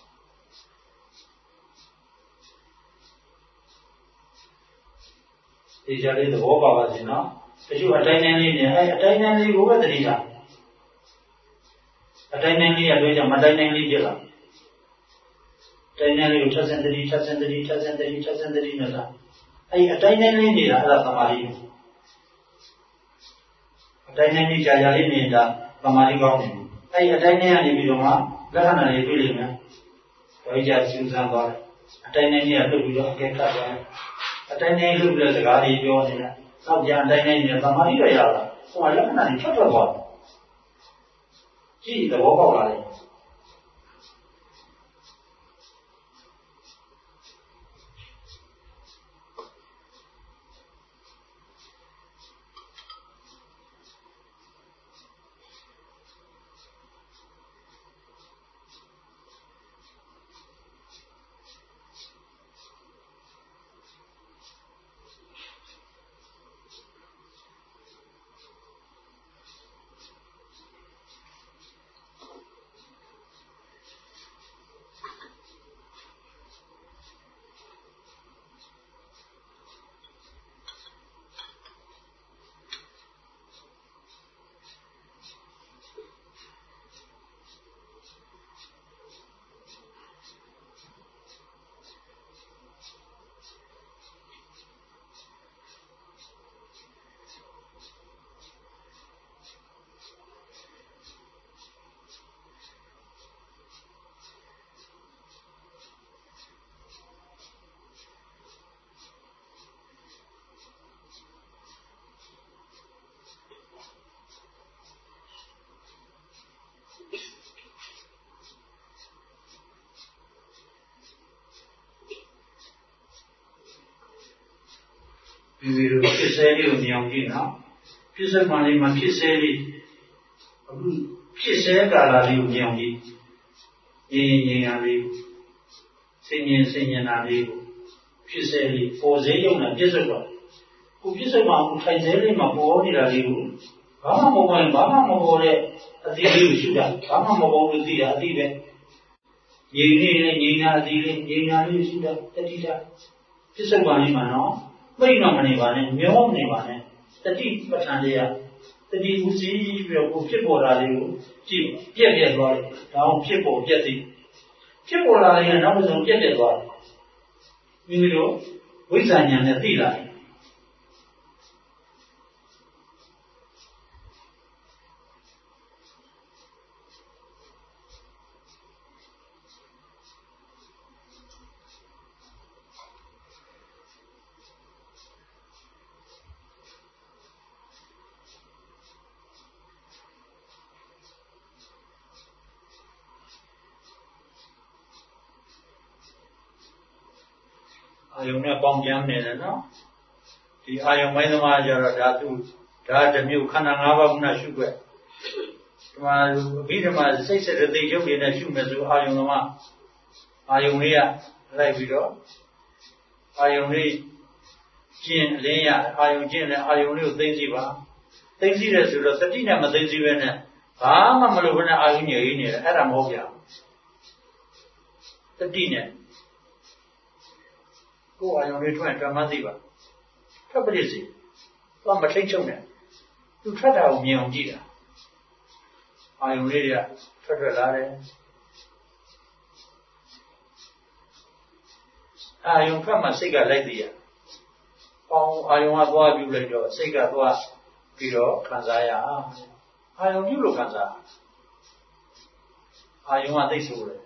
ဒီကြလေးသဘောပါပါစေနော်တချို့အတိုင်းတိုင်းလေးနဲ့အတိုင်းတိုင်းလေးကိုပဲသတိထားအတိုင်းတိုင်းလေးရတွေ့ကြမတိုင်းတိုင်းလေးပြလာတိုင်းတိုင်းလေးကိုထပ်ဆင်းသတိနဲ့လားအတိုင်းတိုင်းလေးနေတာအဲ့ဒါသမာဓိအတိုင်းတိုင်းလေးကြာကြာလေးနေတာသမာဓိကောင်းတယ်အဲ့အတိုင်းတိုင်းကနေပြီးတော့မှလက္ခဏာတွေတွေ့လိမ့်မယ်ဘယ်ကြစူးစမ်းသွားတယ်အတိုင်းတိုင်းကြီးကလွတ်ပြီးတော့အကဲခတ်သွားတယ်အတိုင်းတိုင်းလွတ်ပြီးတော့စကားတွေပြောနေတာစောင့်ကြအတိုင်းတိုင်းနဲ့သမာဓိတော့ရတာဟိုလက္ခဏာတွေထွက်သွားတယ်ကြည့်သဘောပေါက်လာတယ်မိတို့ဖြစ်စေလေးကိုမြင်အောင်ကြည့်နော်ဖြစ်စမှန်လေးမှာဖြစ်စေလေးအခုဖြစ်စေကာလလေးကိုမြင်အောင်ကြည့်ငြိမ်ရလေးစင်ញင်တာလေးကိုဖြစ်စေလေးပေါ်စေရုံနဲ့ပြစ္ဆုတ်ပါခုပြစ္ဆုတ်မှာခုထိုင်စေလေးမှာပေါ်နေတာလေးကိုဘာမှမပေါ်ရင်ဘာမှမပေါ်တဲ့အသီးလေးကိုရှုတာဘာမှမပေါ်လို့သိတာအသီးပဲငြိမ်နေလေငြိမ်တာအသီးလေးငြိမ်တာလေးရှုတာတတိတာပြစ္ဆုတ်ပါလေးမှာနော်မိတ်တော့မနေပါနဲ့မျောမနေပါနဲ့တတိပဋ္ဌာန်လေးကတတိဥစည်းပြီးတော့ကိုဖြစ်ပေါ်တာလေးကိုကြည့်ပြက်သွားတယ်ဒါအောင်ဖြစ်ပေါ်ပြက်သည်ဖြစ်ပေါ်လာရင်နောက်ဆုံးပြက်သွားတယ်မိမိတို့ဝိဇ္ဇာဉာဏ်နဲ့သိလာတယ်အာယုံနဲ့ပေါင်းကြမ်းနေတယ်နော်ဒီအာယုံပိုင်းသမားကျတော့ဒါတစ်မျိုးခန္ဓာ၅ပါးကရှုွက်ဒီမှာအဘိဓမ္မာစိတ်စရတိရုပ်တွေနဲ့ရှုမယ်ဆိုအာယုံသမားအာယုံလေးကလိုက်ပြီးတော့အာယုံလေးကျင့်အလင်းရအာယုံကျင့်လဲအာယုံလေးကိုသိသိပါသိသိတယ်ဆိုတော့တတိနဲ့မသိသိပဲနဲ့ဘာမှမလုပ်ဘဲနဲ့အာယုံညည်နေတယ်အဲ့ဒါမဟုတ်ဗျာတတိနဲ့ကိုယ်အာယုံလေးထွက်မှသိပါထွက်ပြည့်စီတော့မထိတ်ချုံနဲ့သူထွက်တာကိုမြင်အောင်ကြည့်တာအာယုံလေးတွေကထွက်လာတယ်အာယုံထွက်မှစိတ်ကလိုက်သေးရပေါင်းအာယုံကသွားပြုလိုက်တော့စိတ်ကသွားပြီးတော့ခံစားရအာယုံပြုလို့ခံစားအာယုံကသိဆိုးတယ်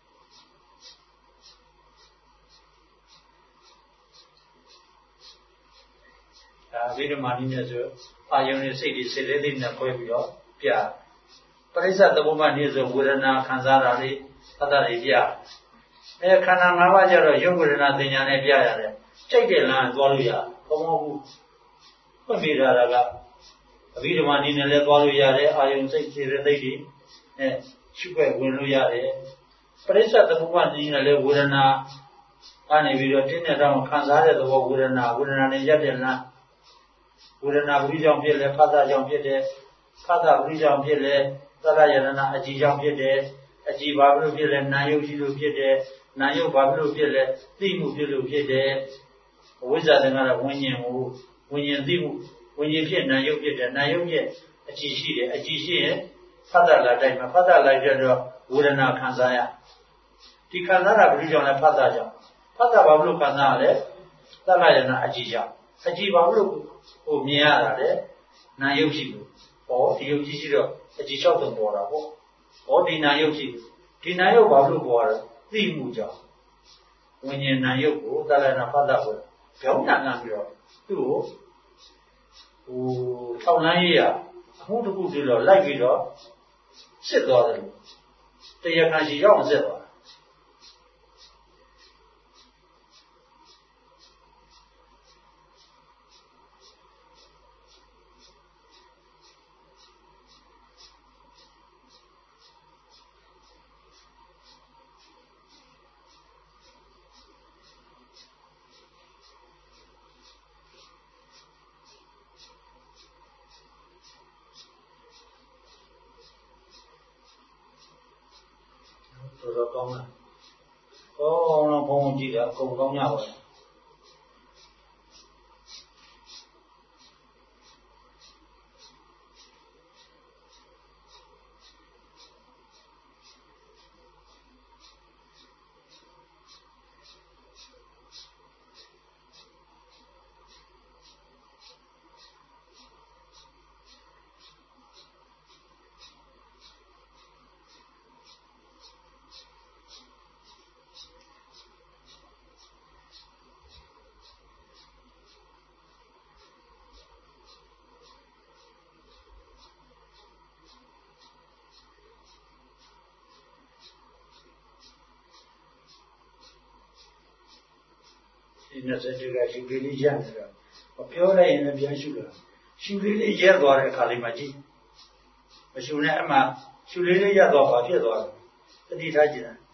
အဘိဓမ္မာနည်းနဲ့ဆိုအာယုန်နဲ့စိတ်တွေစိတ်လေးလေးနဲ့ခွဲပြီးတော့ပြပရိစ္ဆေသမုပ္ပါဒ်နည်းဆိုဝေဒနာခံစားတာလေးသတ္တတွေပြခန္ဓာ၅ပါးကျတော့ရုပ်ဝေဒနာသင်ညာနဲ့ပြရတယ်ကြိုက်တဲ့လမ်းသွားလို့ရဘာမဟုတ်ဘူးဖွင့်ပြထားတာကအဘိဓမ္မာနည်းနဲ့လည်းသွားလို့ရတယ်အာယုန်စိတ်စေတသိက်တွေနဲ့ရှုွက်ဝင်လို့ရတယ်ပရိစ္ဆေသမုပ္ပါဒ်နည်းနဲ့လည်းဝေဒနာကနေပြီးတော့တင်းတဲ့တောင်ခံစားတဲ့သဘောဝေဒနာနဲ့ရက်တဲ့လမ်းဝေဒနာပရိကြောင့်ဖြစ်လဲဖသကြောင့်ဖြစ်တယ်ဖသပရိကြောင့်ဖြစ်လဲသရယရဏအကြည်ကြောင့်ဖြစ်တယ်အကြည်ဘာဖြစ်လို့ဖြစ်လဲနာယုတ်ရှိလို့ဖြစ်တယ်နာယုတ်ဘာဖြစ်လို့ဖြစ်လဲသိမှုဖြစ်လို့ဖြစ်တယ်ဝိဇ္ဇာတန်ကတော့ဝิญဉ်ကိုဝิญဉ်သိမှုဝิญဉ်ဖြစ်နာယုတ်ဖြစ်တယ်နာယုတ်ဖြစ်အကြည်ရှိတယ်အကြည်ရှိရင်ဖသလာတိုင်းမှာဖသလိုက်တဲ့တော့ဝေဒနာခံစားရဒီခံစားတာပရိကြောင့်လဲဖသကြောင့်ဖသဘာဖြစ်လို့ခံစားရလဲသရယရဏအကြည်ကြောင့်အကြည်ဘာဖြစ်လို့မြင်ရတာလေနာယုတ်ရှိလို့ဟောဒီယုတ်ရှိတော့အကြည်လျှောက်တုံပေါ်တာပေါ့ဟောဒီနာယုတ်ရှိဒီနာယုတ်ဘာလို့ပေါ်ရလဲသိမှုကြောင့်ဝิญဉ်နာယုတ်ကိုသလနာဖတ်တာကိုပြောင်းနာပြီးတော့သူ့ကိုထောက်လန်းရအမှုတစ်ခုပြီးတော့လိုက်ပြီးတော့စစ်သွားတယ်တရားခံရှိရောက်အောင်စစ်သွားတော်ကောင်းလားဘုံကြည့်တာအကုန်ကောင်းကြပါလားဒီ20ကယူလေးရနေတော့ပြောလိုက်ရင်လည်းပြန်ရှုတာရှုလေးလေးရက်သွားတဲ့အခါလေးမှာကြည့်မရှုနဲ့အမှရှုလေးလေးရက်သွားပါဖြစ်သွားတယ်တတိထားကြည့်တာ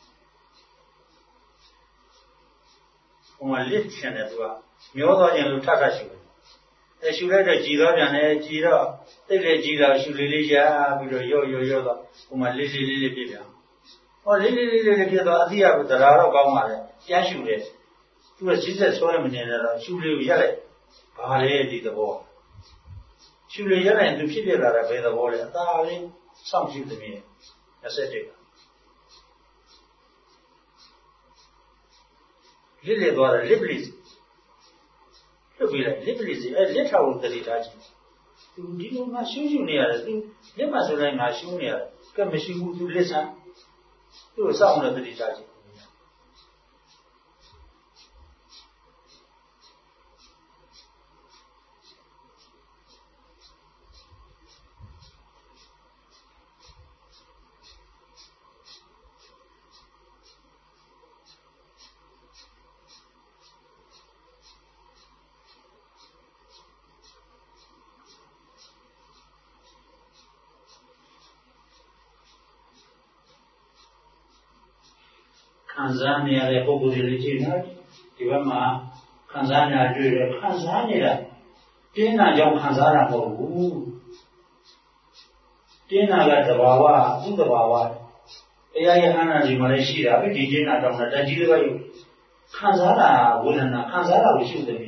ဟိုမှာလစ်ချင်တယ်သူကမျောသွားခြင်းလို့ထပ်ထပ်ရှုတယ်ရှုလိုက်တော့ကြည်သွားပြန်တယ်ကြည်တော့တိတ်လေကြည်တော့ရှုလေးလေးရပြီးတော့ရော့တော့ဟိုမှာလေးလေးပြပြန်ဟောလေးလေးဖြစ်သွားအတိအကသရာတော့ကောင်းပါလေပြန်ရှုတယ်သူကစိစက်ဆွဲမနေတော့ရှုလေးကိုရက်လိုက်ဘာလဲဒီသဘောရှုလေးရက်လိုက်သူဖြစ်ပြလာတာဘယ်သဘောလဲအသာလေးစောင့်ကြည့်သမီး21လစ်လေသွားတယ်လစ်ပလီလွတ်ပြီးလိုက်လစ်ပလီစီလက်ထောက်ကိုတတိထားကြည့်သူဒီလိုမှရှုနေရတယ်သူလက်မဆိုလိုက်ငါရှုနေရတယ်ကဲမရှိဘူးသူလက်ဆန်းသူ့ကိုစောင့်နေတတိထားကြည့်ခံစားနေရတဲ့ပုဂ္ဂိုလ်တွေကြည့်နော်ဒီဘက်မှာခံစားနေတွေ့တယ်ခံစားနေတာတင်းတာကြောင့်ခံစားတာမဟုတ်ဘူးတင်းတာကသဘာဝသူ့သဘာဝတရားရဲ့အာဏာကြီးမှလည်းရှိတာပဲဒီတင်းတာတောင်းတာတကြီးလေးပဲခံစားတာဝေဒနာခံစားတာကိုရှုတယ်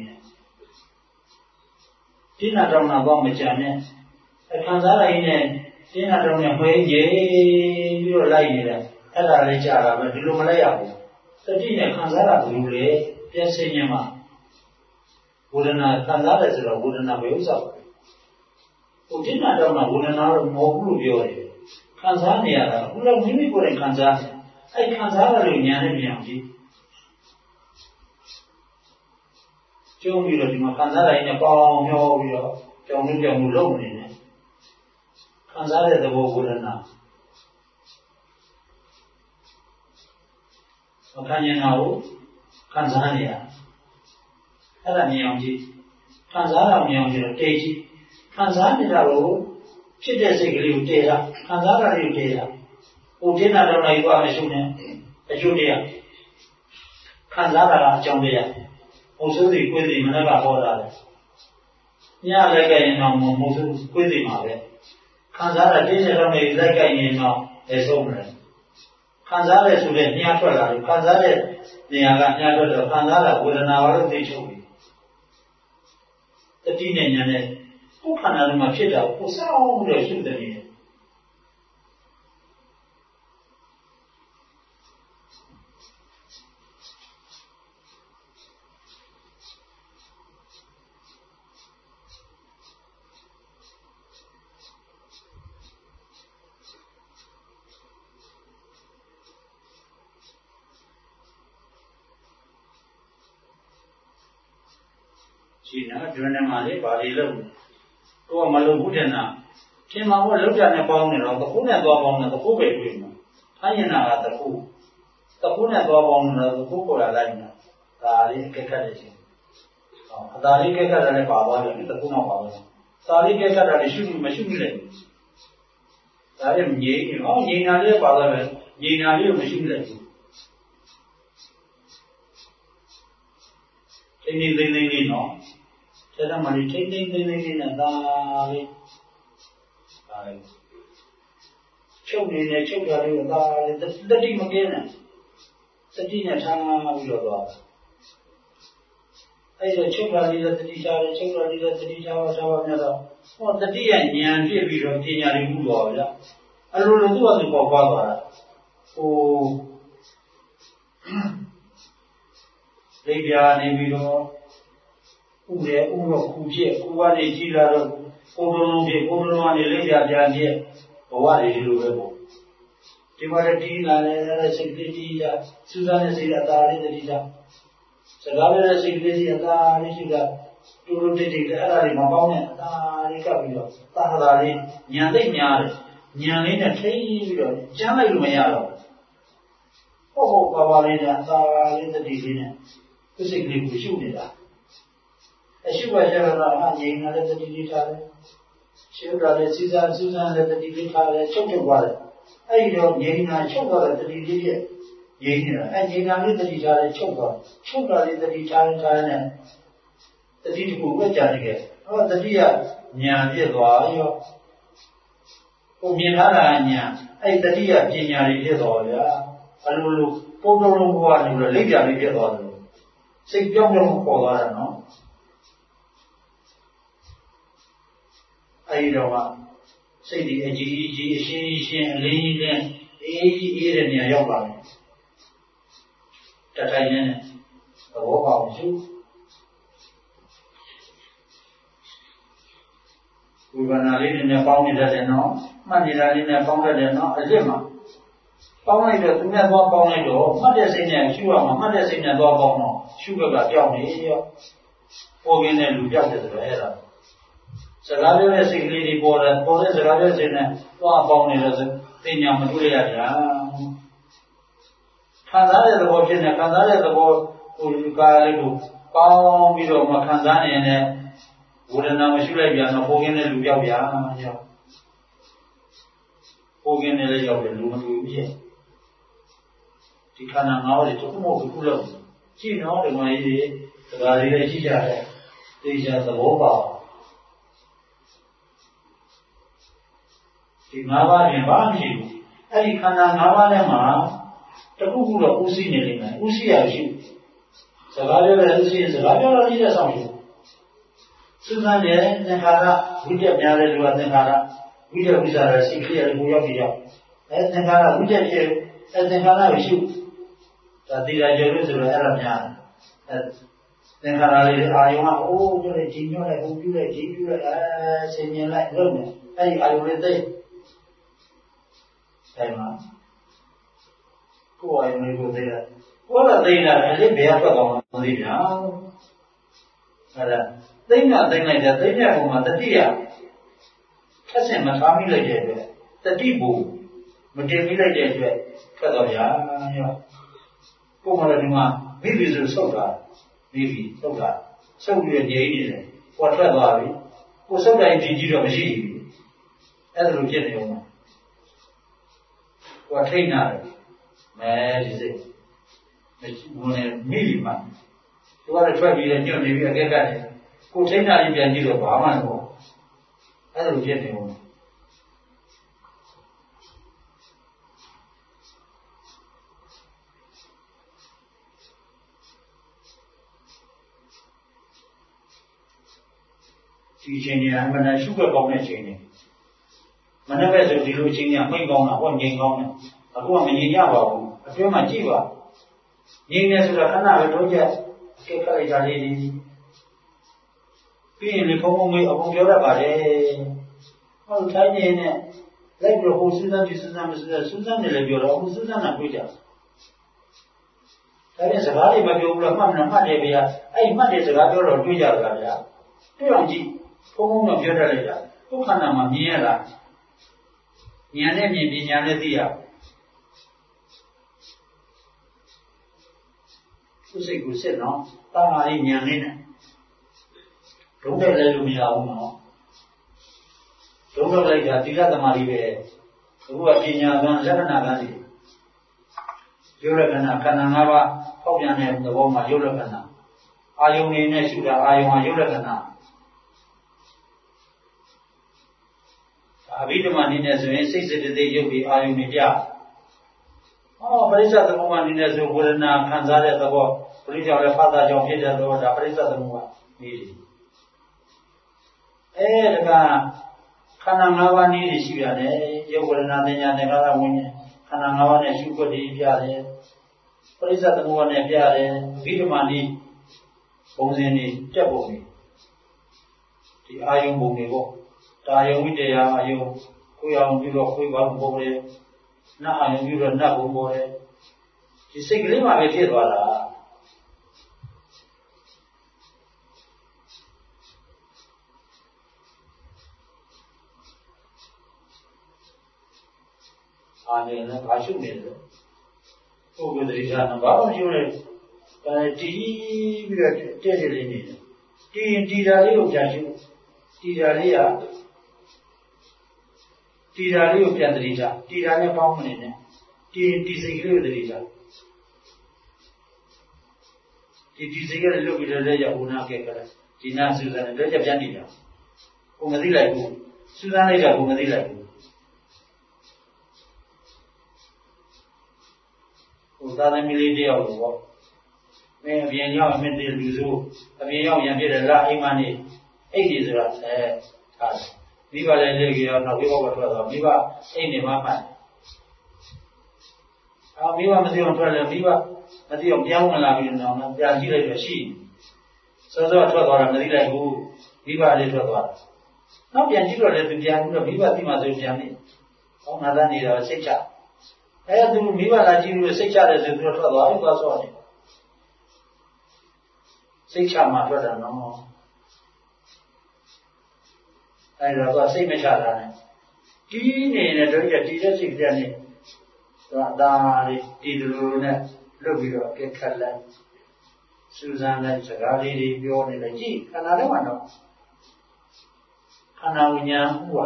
တင်းတာတောင်းတာတော့မကြမ်းနဲ့ခံစားရရင်တင်းတာတောင်းနဲ့ဝဲကြီးပြီးတော့လိုက်နေတယ်အဲ့ဒါလေးကြာတာပဲဒီလိုမလိုက်ရဘူးတတိနဲ့ခံစားတာဘယ်လိုလဲပြည့်စင်ရင်မှာဝေဒနာခံစားတယ်ဆိုတော့ဝေဒနာပဲဥစ္စာပဲဟိုဒီနာတော့ဝေဒနာတော့မဟုတ်ဘူးလို့ပြောတယ်ခံစားနေရတာအခုတော့မိမိကိုယ်တိုင်ခံစားတယ်အဲ့ခံစားရလို့ဉာဏ်နဲ့မြင်အောင်ကြည့်ကျုံပြီးတော့ဒီမှာခံစားတိုင်းနဲ့ပေါအောင်မျောပြီးတော့ကြောင်လို့လုံးနေတယ်ခံစားတဲ့သဘောဝေဒနာခံရင်တော့ခံစားနေရအဲ့ဒါမြင်အောင်ကြည့်ခံစားတာမြင်အောင်ကြည့်တော့တေးကြည့်ခံစားနေတာကိုဖြစ်တဲ့စိတ်ကလေးကိုတေးတာခံစားတာလေးကိုတေးတာဟိုတင်းတာတော့လည်းဘာမှမရှိနဲ့အကျိုးတရားခံစားတာကအကြောင်းတရားဟိုစိုးစီကိုယ်စီမနေ့ကဟောတာလေညလည်းကြရင်တော့မဟုတ်ဘူးကိုယ်စီမှာပဲခံစားတာတင်းနေတော့လည်းလိုက်ကြရင်တော့လည်းဆုံးမယ်ခံစားရဆိုတဲ့ညှာထွက်လာတယ်ခံစားတဲ့နေရာကညှာထွက်တော့ခံစားတာဝေဒနာပါလို့သိချုပ်ပြီတတိနဲ့ညာနဲ့ကိုယ်ခန္ဓာထဲမှာဖြစ်တာကိုစောင့်ပြီးတော့ရှုတယ်ဒီနာကျွန်းထဲမှာလေဘာတွေလုပ်တော့မလုပ်ဘူးတဲ့နာထင်မှာဘောလောက်ကြနဲ့ပေါင်းနေတော့သခိုးနဲ့သွားပေါင်းနေသခိုးပဲတွေ့မှာအရင်နာကသခိုးနဲ့သွားပေါင်းနေတော့သခိုးပေါ်လာလိုက်နေတာဒါလေးကက်ခတ်တဲ့ချင်းအသာလေးကက်ခတ်တာလည်းပါသွားတယ်သခိုးမှပါသွားတယ်စာလေးကက်ခတ်တာလည်းရှုမရှိဘူးလေဒါလည်းငြိမ်နေငြိမ်တာလေးပါသွားတယ်ငြိမ်တာလေးကိုမရှိဘူးလေထိန်းသိမ်းလေးနော်ကျတော့မှထိန်းသိမ်းနဲ့ဒါလေးချုပ်နေချုပ်တာလေးကဒါလေးတတိမကင်းနဲ့တတိနဲ့ထားပြီးတော့သွားအဲ့ဒါချုပ်တာလေးတတိချတယ်ချုပ်တာလေးတတိချပါမြတ်တော့ဟောတတိယဉာဏ်ပြည့်ပြီးတော့ပညာတွေမှုသွားဗျာအဲ့လိုလိုသူ့အတူပေါ်သွားတာဟိုလေးပြာနေပြီးတော့ဥတော့ခုဖြစ်ခုကနေကြည်လာတော့ကိုယ်လုံးဖြစ်ကိုယ်လုံးကနေလေးပြာပြန်ဖြစ်ဘဝတွေဒီလိုပဲပေါ့ဒီမှာတီးလာတဲ့စိတ်ကလေးကြီးတာစူးစမ်းတဲ့စိတ်အသာလေးတတိတာစကားလည်းစိတ်ကလေးကြီးအသာလေးရှိတာတူတူတိတ်တိတ်အဲ့ဒါတွေမပေါင်းနဲ့အသာလေးကပ်ပြီးတော့သာသာလေးညံသိညာတယ်ညံလေးနဲ့ထိပြီးတော့ကျမ်းလိုက်လို့မရတော့ဟုတ်ပါပါလေးနဲ့အသာလေးတတိလေးနဲ့စိတ်ကလေးကိုရှုနေတာအရှိပါကြတော့ငြိမ်လာတဲ့တတိတိထားတယ်ရှုတာလည်းစီစားစူးစမ်းတဲ့တတိတိထားတယ်ချုပ်ချုပ်သွားတယ်အဲ့ဒီတော့ငြိမ်လာချုပ်သွားတဲ့တတိတိရဲ့ငြိမ်နေတာအဲ့ငြိမ်လာလေးတတိထားတယ်ချုပ်သွားချုပ်တာလေးတတိထားရင်ထားနေတတိတခုဝက်ကြနေခဲ့ဟောတတိယညာပြည့်သွားရောဟိုမြင်ထားတာညာအဲ့တတိယပညာတွေပြည့်သွားဗျာအလိုလိုပုံတော်လုံးဘဝနေလို့လက်ပြလေးပြည့်သွားတယ်စိတ်ပြောင်းပြောင်းပေါ်သွားတာနော်အဲ့ဒီတော့စိတ်ဒီအကြီးကြီးအရှင်းရှင်းအလင်းကြီးနဲ့အေးကြီးအေးတဲ့နေရာရောက်ပါမယ်တထိုင်နဲ့သဘောပေါက်ရှုဝိပဿနာလေးနဲ့ပေါင်းနေတတ်တယ်နော်မှတ်နေတာလေးနဲ့ပေါင်းတတ်တယ်နော်အစ်စ်မှာပေါင်းလိုက်တော့သူနဲ့သွားပေါင်းလိုက်တော့မှတ်တဲ့စိတ်နဲ့ရှုရမှာမှတ်တဲ့စိတ်နဲ့သွားပေါင်းတော့ရှုဘက်ကပြောင်းနေရောပေါ်ပြင်းတဲ့လူပြောက်တယ်ဆိုတော့အဲ့ဒါစကားပြောတဲ့စိတ်ကလေးတွေပေါ်တဲ့စကားပြောစိတ်နဲ့သွားပေါင်းနေလို့သိညာမတွေ့ရကြခံစားတဲ့သဘောဖြစ်နေခံစားတဲ့သဘောဟိုကာလေးကိုပေါင်းပြီးတော့မှခံစားနေရင်ဝေဒနာမရှိလိုက်ပြန်တော့ပေါ်ပြင်းတဲ့လူပြောက်ပြန်ရောပေါ်ပြင်းတဲ့လည်းရောက်တယ်လူမတွေ့ဘူးရဲ့ဒီခန္ဓာငါးပါးတွေတစ်ခုမဟုတ်ဘူးလို့ကြည့်နော်ဒီမှာကြီးစကားလေးလည်းရှိကြတယ်သိကြသဘောပေါက်ဒီငါးပါးပြင်ဘာမှမရှိဘူးအဲ့ဒီခန္ဓာငါးပါးထဲမှာတခုခုတော့ဥသိနေလိမ့်မယ်ဥသိရရှိစကားပြောတဲ့ဥသိစကားပြောလို့ရတဲ့ဆောင်ရှိသုခနဲ့သင်္ခါရဝိတ္တများတဲ့လူကသင်္ခါရဝိတ္တဝိသရစိတ်ကလေးကိုရောက်ပြီးရောက်အဲသင်္ခါရဝိတ္တဖြစ်အဲသင်္ခါရကိုရှိဒါတိရကျေလို့ဆိုတော့အဲ့ဒါများအဲသင်္ခါရလေးအာယုံကအိုးပြောလိုက်ဒီပြောလိုက်ဟိုပြုလိုက်ဒီပြုလိုက်အဲဆင်ញင်လိုက်လုပ်နေအဲ့ဒီအာယုံလေးသိအဲ့မှာကိုယ်အာယုံလေးကိုသိတယ်ကိုယ်ကသိတာအဲ့ဒီဘယ်ကတော့မသိဗျာအဲ့ဒါသိလိုက်တဲ့သိတဲ့ပုံမှာတတိယထက်ဆင်မထားမိလိုက်တဲ့အတွက်တတိဘူမတင်မိလိုက်တဲ့အတွက်ဖတ်တော့ဗျာရောပုံမှန်လည်းဒီမှာမိပြီဆိုဆုတ်တာမိပြီဆုတ်တာဆုတ်ပြီးငြိမ်းနေတယ်ကိုယ်ထွက်သွားပြီကိုယ်ဆုတ်တိုင်းကြည့်ကြည့်တော့မရှိဘူးအဲ့ဒါလိုဖြစ်နေအောင်ကိုယ်ထိတ်နာတယ်မဲဒီစိတ်ဝင်နေမိပြီမှာသူကလည်းထွက်ပြီးညွတ်နေပြီးအကဲကတ်တယ်ကိုယ်ထိတ်နာရင်ပြန်ကြည့်တော့ဘာမှမဟုတ်အဲ့ဒါလိုဖြစ်နေအောင်ဒီချိန်ကြီးအမှန်တန်ရှုခွက်ကောင်းတဲ့ချိန်တွေမနေ့ကဆိုဒီလိုချိန်ကြီးမိတ်ကောင်းတာဟောငြိမ်ကောင်းတယ်အခုကမငြိမ်ရပါဘူးအတွင်းမှာကြည့်ပါငြိမ်နေဆိုတာခဏပဲတော့ကြအကဲခတ်လိုက်တာလေးပြီးရင်လေဘုံဘုံလေးအကုန်ပြောတတ်ပါတယ်ဟောထိုင်းနေနဲ့လိုက်ပြီးဟိုစူးစမ်းကြည့်စူးစမ်းမစူးစမ်းစူးစမ်းနေလေပြောတော့ဟိုစူးစမ်းတာတွေ့ကြဒါပြန်စကားတွေမပြောဘူးလားမှတ်တယ်ဗျာအဲ့မှတ်တဲ့စကားပြောတော့တွေ့ကြတာဗျာတွေ့အောင်ကြည့်ဘုံဘုံတော့ပြောတတ်လိုက်တာဒုက္ခနာမှာမြင်ရတာဉာဏ်နဲ့မြင်ပညာနဲ့သိရသူစိတ်ကိုစစ်နော်တာမာလေးဉာဏ်လေးနဲ့ဒုက္ခလည်းလို့မရဘူးနော်ဒုက္ခလိုက်တာသီလသမာဓိပဲအခုကပညာကံလက္ခဏာကံတွေရုပ်လက္ခဏာခန္ဓာ၅ပါးပေါက်ပြန်တဲ့သဘောမှာရုပ်လက္ခဏာအာယုန်နေနဲ့ရှုတာအာယုန်ဟာရုပ်လက္ခဏာအဘိဓမ္မာနည်းနဲ့ဆိုရင်စိတ်စေတသိက်ရုပ်ပြီးအာယုန်တွေပြပရိစ္ဆသမုပ္ပါအနေနဲ့ဆိုဝေဒနာခံစားတဲ့သဘောပရိစ္ဆေလည်းဖသကြောင့်ဖြစ်တဲ့သဘောဒါပရိစ္ဆသမုပ္ပါနည်းတွေဒါကခန္ဓာ၅ပါးနည်းတွေရှိရတယ်ရုပ်ဝေဒနာသင်ညာသင်္ခါရဝိညာဉ်ခန္ဓာ၅ပါးနဲ့ရှုခွက်တွေပြတယ်ပရိစ္ဆသမုပ္ပါနဲ့ပြတယ်အဘိဓမ္မာနည်းပုံစံတွေတက်ပုံတွေဒီအာယုန်ပုံတွေပေါ့တာယုံဝိတ္တရာအာယုံကိုယ်အောင်ပြီးတော့ကိုယ်ပါပုံပေါ်တယ်နတ်အာယုံပြီးတော့နတ်ပုံပေါ်တယ်ဒီစိတ်ကလေးမှပဲဖြစ်သွားတာအာနေနဲ့ဘာရှုနေလဲပုဂ္ဂိုလ်တိကဘာလို့ယူလဲတီးပြီးတော့တဲ့လေးနေတယ်တီတာလေးကိုပြန်ရှုတီတာလေးကိုပြန်တတိချတီတာနဲ့ပေါင်းမနေနဲ့တီစိတ်ကလေးကိုတတိချတီစိတ်ကလေးလွတ်ပြီးလည်းရောက်နာခဲ့ကြတယ်ဒီနာစူဇန်နဲ့လည်းပြန်နေတာကိုမသိလိုက်ဘူးစူဇန်လိုက်တာကိုမသိလိုက်ဘူးဟိုသားသမီးလေးတယောက်လို့ပေါ့မင်းအပြင်ရောက်အမင်းတည်းလူစိုးအပြင်ရောက်ရံပြည့်တယ်လားအိမ်မနေအိတ်ကြီးဆိုတာထားမိဘလည်းလေကြောနောက်ဝိဘောကထွက်တော့မိဘအိမ်နေမှမှတ်မိဘမသိအောင်ထွက်လဲမိဘမသိအောင်ပြောင်းဝင်လာပြီးတော့ပြန်ကြည့်လိုက်တော့ရှိစောစောထွက်သွားတာမသိလိုက်ဘူးမိဘလေးထွက်သွားတာနောက်ပြန်ကြည့်တော့လည်းသူပြန်ပြီးတော့မိဘသိမှဆိုပြန်နေဟောငါသားနေတာစိတ်ချသူမိဘလာကြည့်လို့စိတ်ချတယ်ဆိုပြီးတော့ထွက်သွားပြီသွားဆော့နေစိတ်ချမှထွက်တာနော်တော့စိတ်မချတာနဲ့တီးနေတဲ့တို့ရတီးတဲ့စိတ်ကြနေတော့အသာလေးတီးလိုနဲ့လွတ်ပြီးတော့အခက်ခက်လိုက်စူးစမ်းလိုက်စကားလေးတွေပြောနေလိုက်ကြည့်ခန္ဓာထဲမှာတော့ခန္ဓာဝိညာဉ်ဥပါ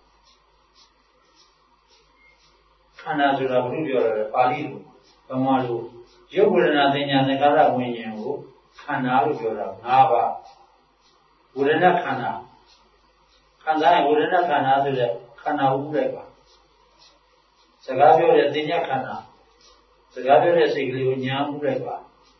ခန္ဓာဆိုတာဘုရားပြောတယ်ပါဠိလိုဗမာလိုရုပ်ဝေဒနာသင်ညာသင်္ခါရဝိညာဉ်ကိုခန္ဓာလို့ပြောတာ၅ပါးဝေဒနာခန္ဓာခံစားရင်ဝေဒနာခန္ဓာဆိုတဲ့ခန္ဓာဥပ္ပလိုက်ပါစကားပြောတဲ့သင်ညာခန္ဓာစကားပြောတဲ့စိတ်ကလေးကိုညာဥပ္ပလိုက်ပါ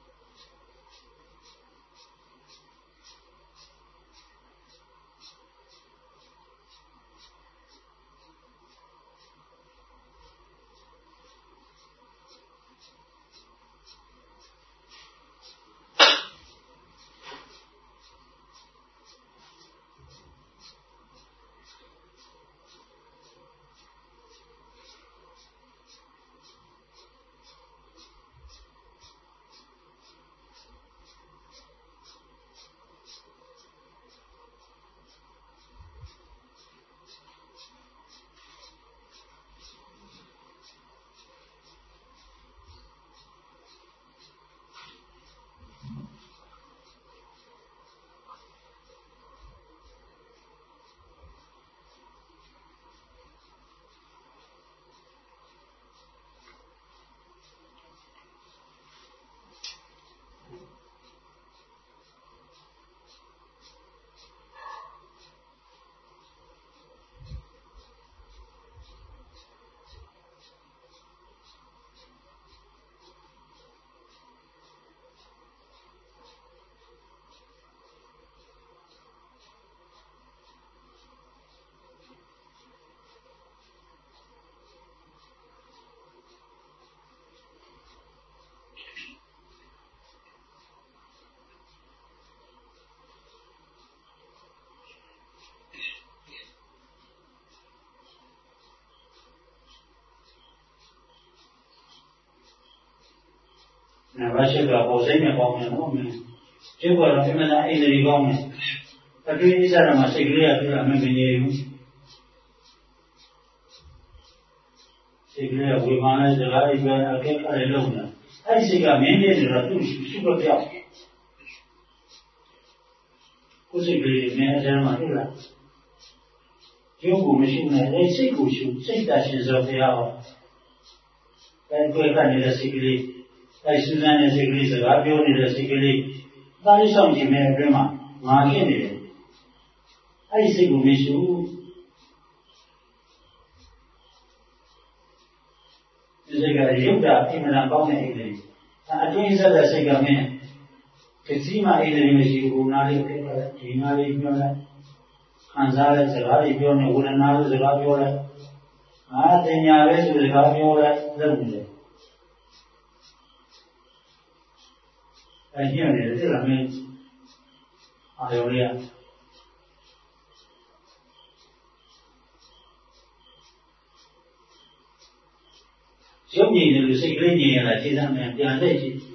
ဘာရှိကပေါ်စိတ်နဲ့ပေါင်းနေတော့မင်းကျုပ်ကတော့အမှန်တရားအိန္ဒြေကောင်းတယ်အတွင်းဣစ္ဆရာမှာစိတ်ကလေးကပြအမှန်မငြိမ်ဘူးစိတ်ကလေးကဝေမာနဲ့စကားတွေပြောအကဲခါတွေလုံးနေတာအဲ့ဒီစိတ်ကမင်းနေတယ်တော့သူ့ရှိဖို့ပြောက်ကိုယ်စိတ်ကလေးမင်းအကျမ်းမှာတွေ့လားကျုပ်ကိုမရှိနဲ့အဲ့စိတ်ကိုရှုစိတ်တရှင်စောဘုရားဟောအဲ့ကိုယ်ကနေစိတ်ကလေးအဲ့စူးစမ်းတဲ့စိတ်ကလေးစကားပြောနေတဲ့စိတ်ကလေးသားလေးဆောင်ကြည့်မဲ့အတွင်းမှာငါဖြစ်နေတယ်အဲ့ဒီစိတ်ကိုမရှိဘူးဒီစိတ်ကရုပ်တာအမှန်တန်ကောင်းတဲ့အိမ်လေးအတွင်းဆက်တဲ့စိတ်ကမင်းဒီစီမှာအိမ်လေးမရှိဘူးနားလေးဖြစ်သွားတယ်ဒီနားလေးပြောလိုက်ခံစားတဲ့စကားတွေပြောနေဝေဒနာလို့စကားပြောလိုက်ငါတင်ညာပဲဆိုစကားပြောလိုက်လုပ်နေတယ်အဲ့ဒီနေတယ်လားမင်းအာရုံလေးရုပ်မြင်တယ်လို့စိတ်ကလေးမြင်ရတာခြေစမ်းပြန်လက်ကြည့်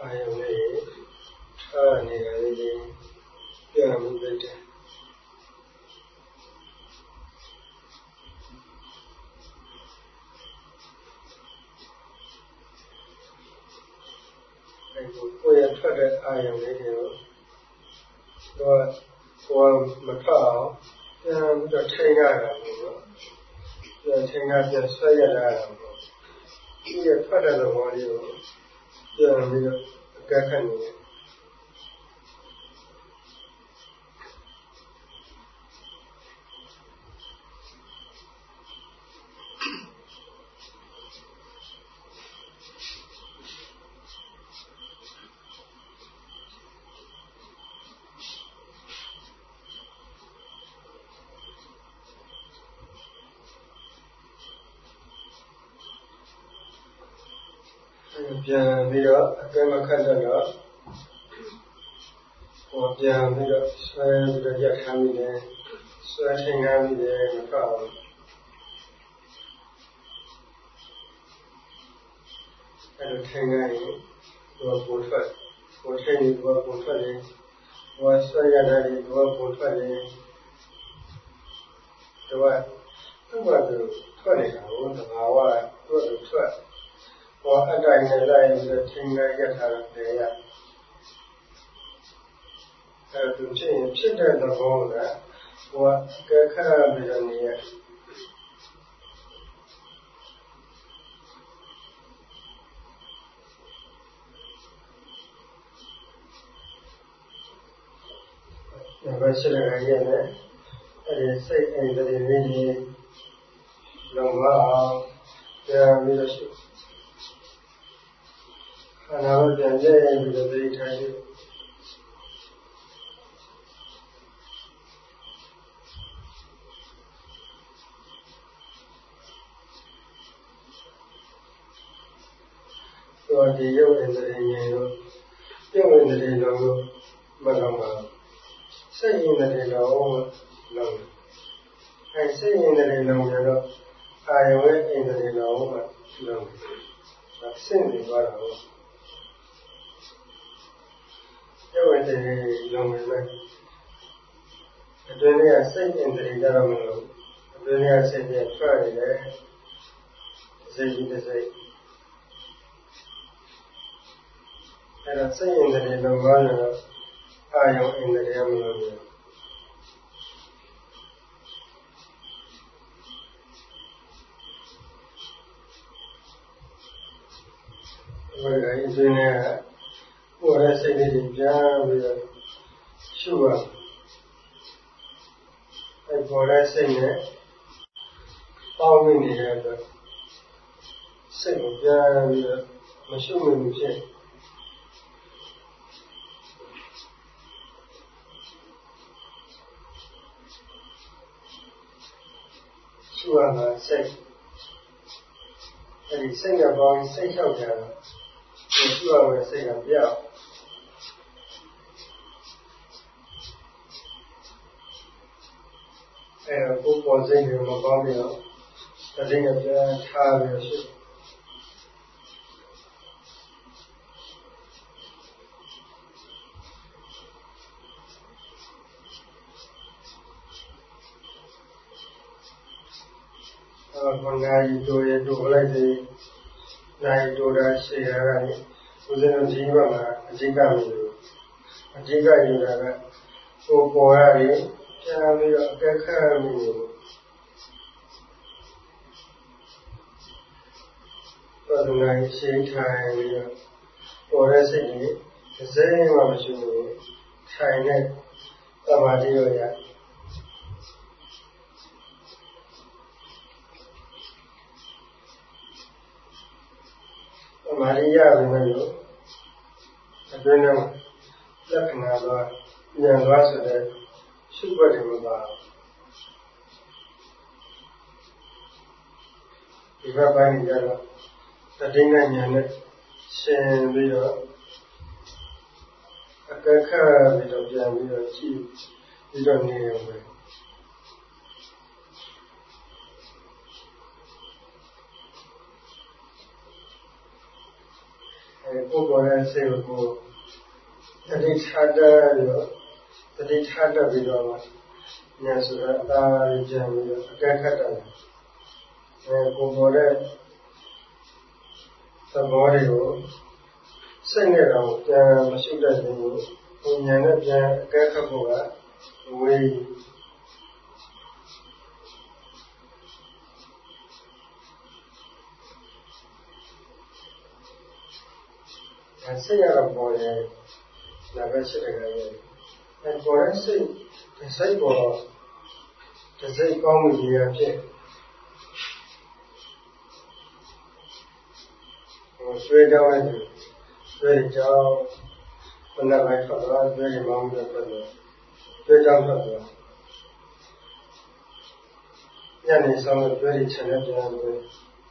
am ပေါ်တဲ့စိတ်ကိုတတိထားတဲ့ပြီးတော့ဉာဏ်ဆိုတာအသာကြံပြီးတော့အကဲခတ်တယ်ကိုပေါ်တဲ့သဘောတွေကိုစိတ်နဲ့တော့ပြန်မရှိတတ်ဘူးကိုဉာဏ်နဲ့ပြန်အကဲခတ်ဖို့ကဝေးစိတ်ရတော့ပေါ်ရင်လာပဲရှိတယ်ကလည်းပေါ်တဲ့စိတ်ပေါ်တစ်စိတ်ကောင်းမှုကြီးရဖြစ်ဆွေးကြောင်းနဲ့ဆွေးကြောင်းဘယ်နဲ့ပဲထွက်သွားဆွေးရမောင်းတဲ့ထွက်သွားဆွေးကြောင်းထွက်သွားညနေဆောင်ဆွေးချင်တဲ့ပြန်ပြီးတော့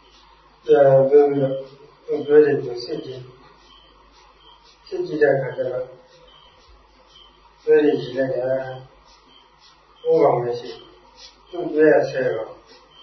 ဆွေးတယ်စစ်ကြည့်တဲ့အခါကျတော့ဆွေးရည်ကြီးလိုက်တာဘိုးကောင်မရှိသူ့ရဲ့ဆယ်ကောင်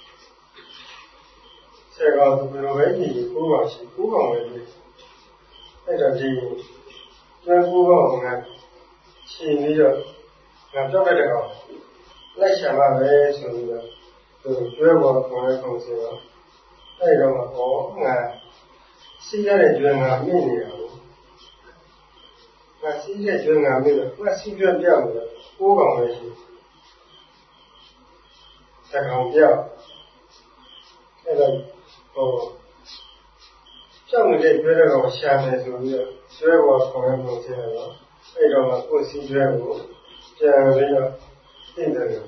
သူဘယ်လိုပဲကြည့်ဘိုးကောင်ရှိဘိုးကောင်ပဲကြည့်အဲ့တော့ဒီကျွမ်းဘိုးကောင်ကရှင်ပြီးတော့ငါပြောက်တဲ့ကောင်လိုက်ရှာပါပဲဆိုပြီးတော့သူကျွဲပေါ်ပေါ်တဲ့ကောင်စီတော့အဲ့တော့ငါစီးရတဲ့ကျွဲငါမြင့်နေတာငါစီးတဲ့ကျွန်းငါပြီးတော့ငါစီးပြပြောက်လို့ကိုးကောင်ပဲရှိတကောင်ပြောက်အဲ့တော့ပြောက်နေတဲ့ကျွဲတော်ကိုရှာမယ်ဆိုပြီးတော့ကျွဲပေါ်ခေါ်ရလို့ဆင်းတော့အဲ့တော့မှကိုယ်စီးကျွဲကိုပြန်ပြီးတော့သိတယ်အဲ့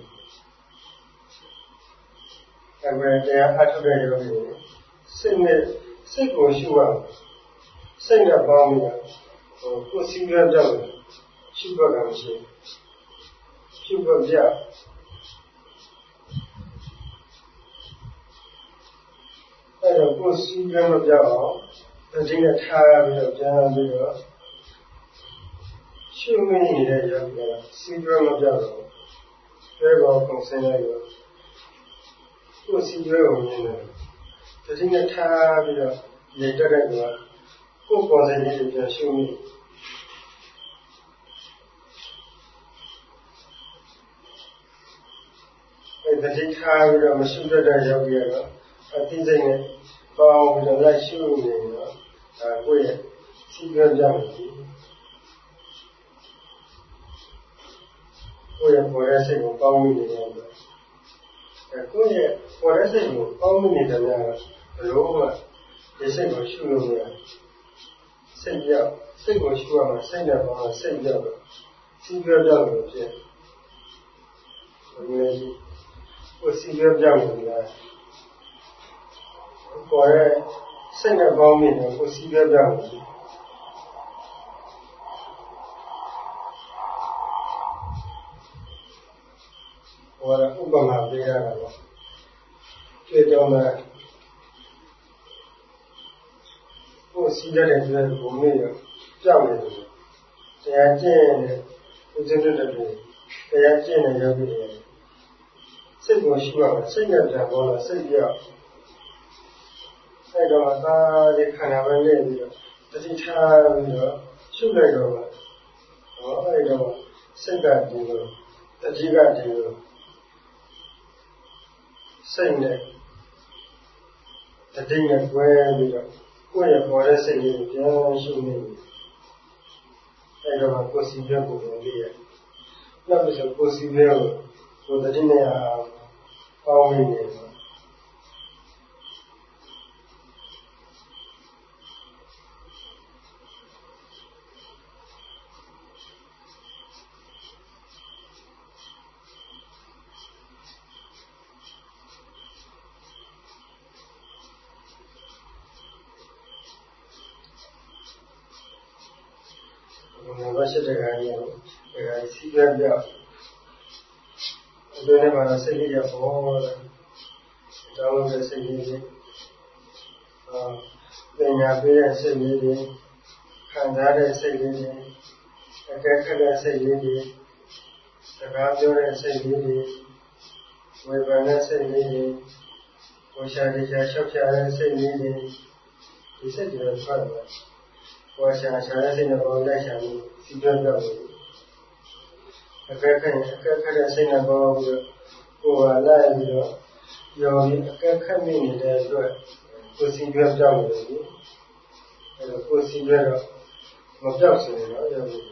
ဘယ်တရားအထုတဲ့ရုပ်ကိုစိတ်ကိုရှုရစိတ်နဲ့ပေါင်းပြီးတော့ကိုယ်စီးပြပြောက်ရှုပ်တာမရှိရှုပ်ပြအဲ့တော့ကိုယ်စီးပြမပြောက်အောင်တတိယထားပြီးတော့ပြန်ပြီးတော့ရှုပ်နေတဲ့ရုပ်ကစီးပြမပြောက်တော့ကျွဲပေါ်ပုံစံရရောကိုယ်စီးပြကိုမြင်တယ်တတိယထားပြီးတော့နေတတ်တဲ့ကကိုယ်ပေါ်တဲ့နေပြန်ရှုပ်နေတတိထားပြီးတော့မရှိတတ်တဲ့ယောဂီကတော့အသိစိတ်နဲ့ပေါင်းပြီးတော့လိုက်ရှုနေတော့ကိုယ့်ရဲ့စီးပြကြမယ်ကိုယ့်ရဲ့ပေါ်တဲ့စိတ်ကိုပေါင်းပြီးနေတယ်ကိုယ့်ရဲ့ပေါ်တဲ့စိတ်ကိုပေါင်းပြီးနေတယ်များဘယ်လိုမှဒီစိတ်ကိုရှုလို့မရစိတ်ရောက်စိတ်ကိုရှုရမှာစိတ်နဲ့ပေါင်းစိတ်ရောက်စီးပြကြလို့ဖြစ်ကိုယ်စီးပြပြောင်းနေတာပေါ်ရဲစိတ်နဲ့ပေါင်းမိတယ်ကိုယ်စီးပြပြောင်းနေဟောဥပမာပေးရတာပေါ့ကျေတော်မှာကိုယ်စီးတဲ့ကျွဲကိုမေ့ရကြောက်နေတယ်တရားကျင့်နေဦးဇင်းတို့တွေတရားကျင့်နေရပြီစိတ်ကိုရှုရမယ်စိတ်နဲ့ပြန်ပေါ်လာစိတ်ပြောက်အဲ့တော့သာဒီခန္ဓာပဲနေပြီးတော့တတိထားပြီးတော့ရှုလိုက်တော့အဲ့တော့စိတ်ကဒီလိုတတိကဒီလိုစိတ်နဲ့တတိနဲ့တွဲပြီးတော့ကိုယ့်ရဲ့ပေါ်တဲ့စိတ်ကိုပြန်ရှုနေပြီအဲ့တော့ကိုယ်စီပြကိုယ်လေးရနောက်ပြီးတော့ကိုယ်စီပြကိုတတိနဲ့ပေါင်းနေတယ်ရှိတဲ့ခါကြီးကိုဒါကစီးပြပြအတွင်းမှာစိတ်ကြီးရပေါ်တယ်။တောင်းတဲ့စိတ်ကြီးပညာပေးတဲ့စိတ်ကြီးတွေခံစားတဲ့စိတ်ကြီးတွေအကဲခတ်တဲ့စိတ်ကြီးတွေစကားပြောတဲ့စိတ်ကြီးတွေဝေဖန်တဲ့စိတ်ကြီးတွေကိုရှားတရားရှောက်ချတဲ့စိတ်ကြီးတွေဒီစိတ်တွေထွက်လာတယ်我想现在现在包在下面是这样的，该看现在包我来这个有该看你的对，我是这样的，我是这个我表示的要不。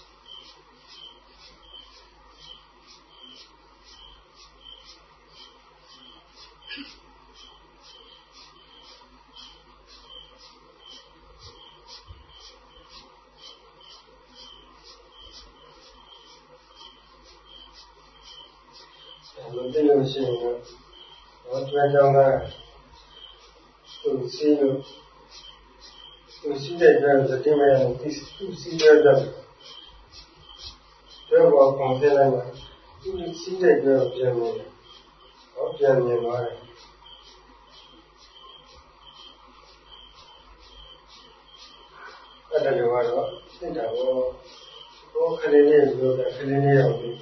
我这个是我专讲的，都是在这这边都是在这，这个空间来嘛，都是在这边面，我边面嘛，那这个话说，现在我看见的有的看见的样子。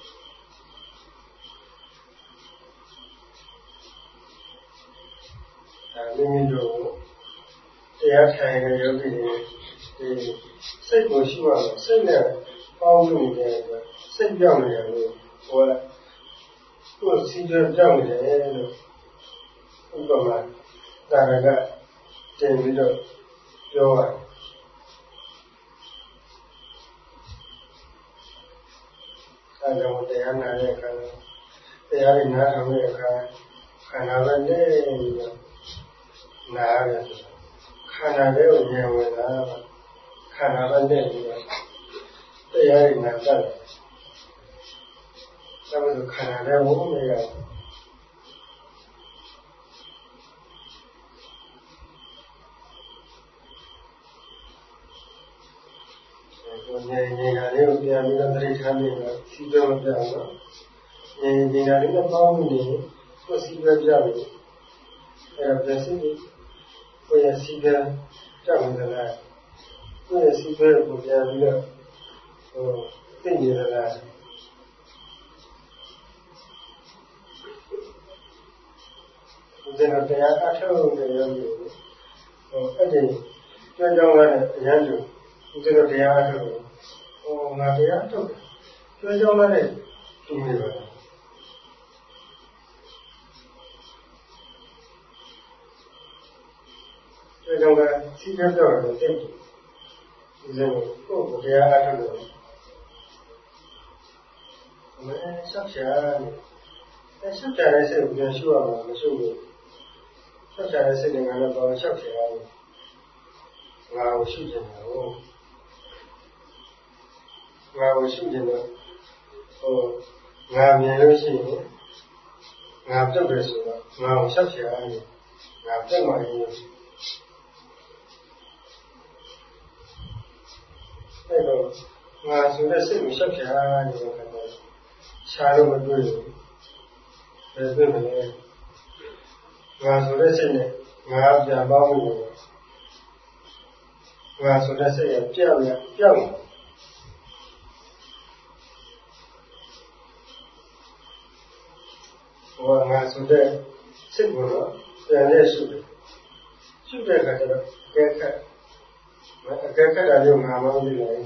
明明就တရားထိုင်နေရုပ်တွေဒီစိတ်ကိုရှိမှစိတ်နဲ့ပေါင်းလို့နေတဲ့အတွက်စိတ်ပြောင်းနေတယ်လို့ဟောတယ်သူ့စီးကျပြောင်းနေတယ်လို့ဥပမာသာရကတင်ပြီးတော့ပြောရတယ်အဲကြောင့်တရားနာတဲ့အခါတရားတွေနားထောင်တဲ့အခါခန္ဓာပဲနဲ့ပြီးတော့နာရတယ်ခန္ဓာလေးကိုဉာဏ်ဝင်လာခန္ဓာပဲနဲ့ပြီးတော့တရားရည်နာတတ်တယ်။ဒါမှမဟုတ်ခန္ဓာလေးကိုမရဘူး။ဉာဏ်လေးကိုပြန်ပြီးတော့သတိထားပြီးတော့စီးပြောမပြအောင်နော်။ဉာဏ်လေးနဲ့ပေါင်းနေကိုစီးပြောပြပြီ။အဲ့ဒါပြန်စီးကိုရစီးပြကြောက်နေတယ်ကိုရစီးပြကိုပြန်ပြီးတော့သိနေတယ်လားဒီတော့တရားအထုတ်နေရပြီအဲ့ဒီကျွမ်းကြောင်းကအရန်ကျဒီတော့တရားအထုတ်ငါတရားအထုတ်ကျွမ်းကြောင်းတဲ့သူတွေပါ这种的体验到的程度，就是我这样来说的。我们小钱，那小钱的是不叫修啊嘛，不修的。小钱的是另外的包小钱，我修钱的哦，我修钱的哦，我面有钱，我做的是我小钱，我挣嘛有。那个我说的是有小钱啊，你们看到，钱都不对，对不对？我说的是呢，我讲保护，我说的是要表扬，我说的是不能表现出来，就这个这个该看。该看的就慢慢的来，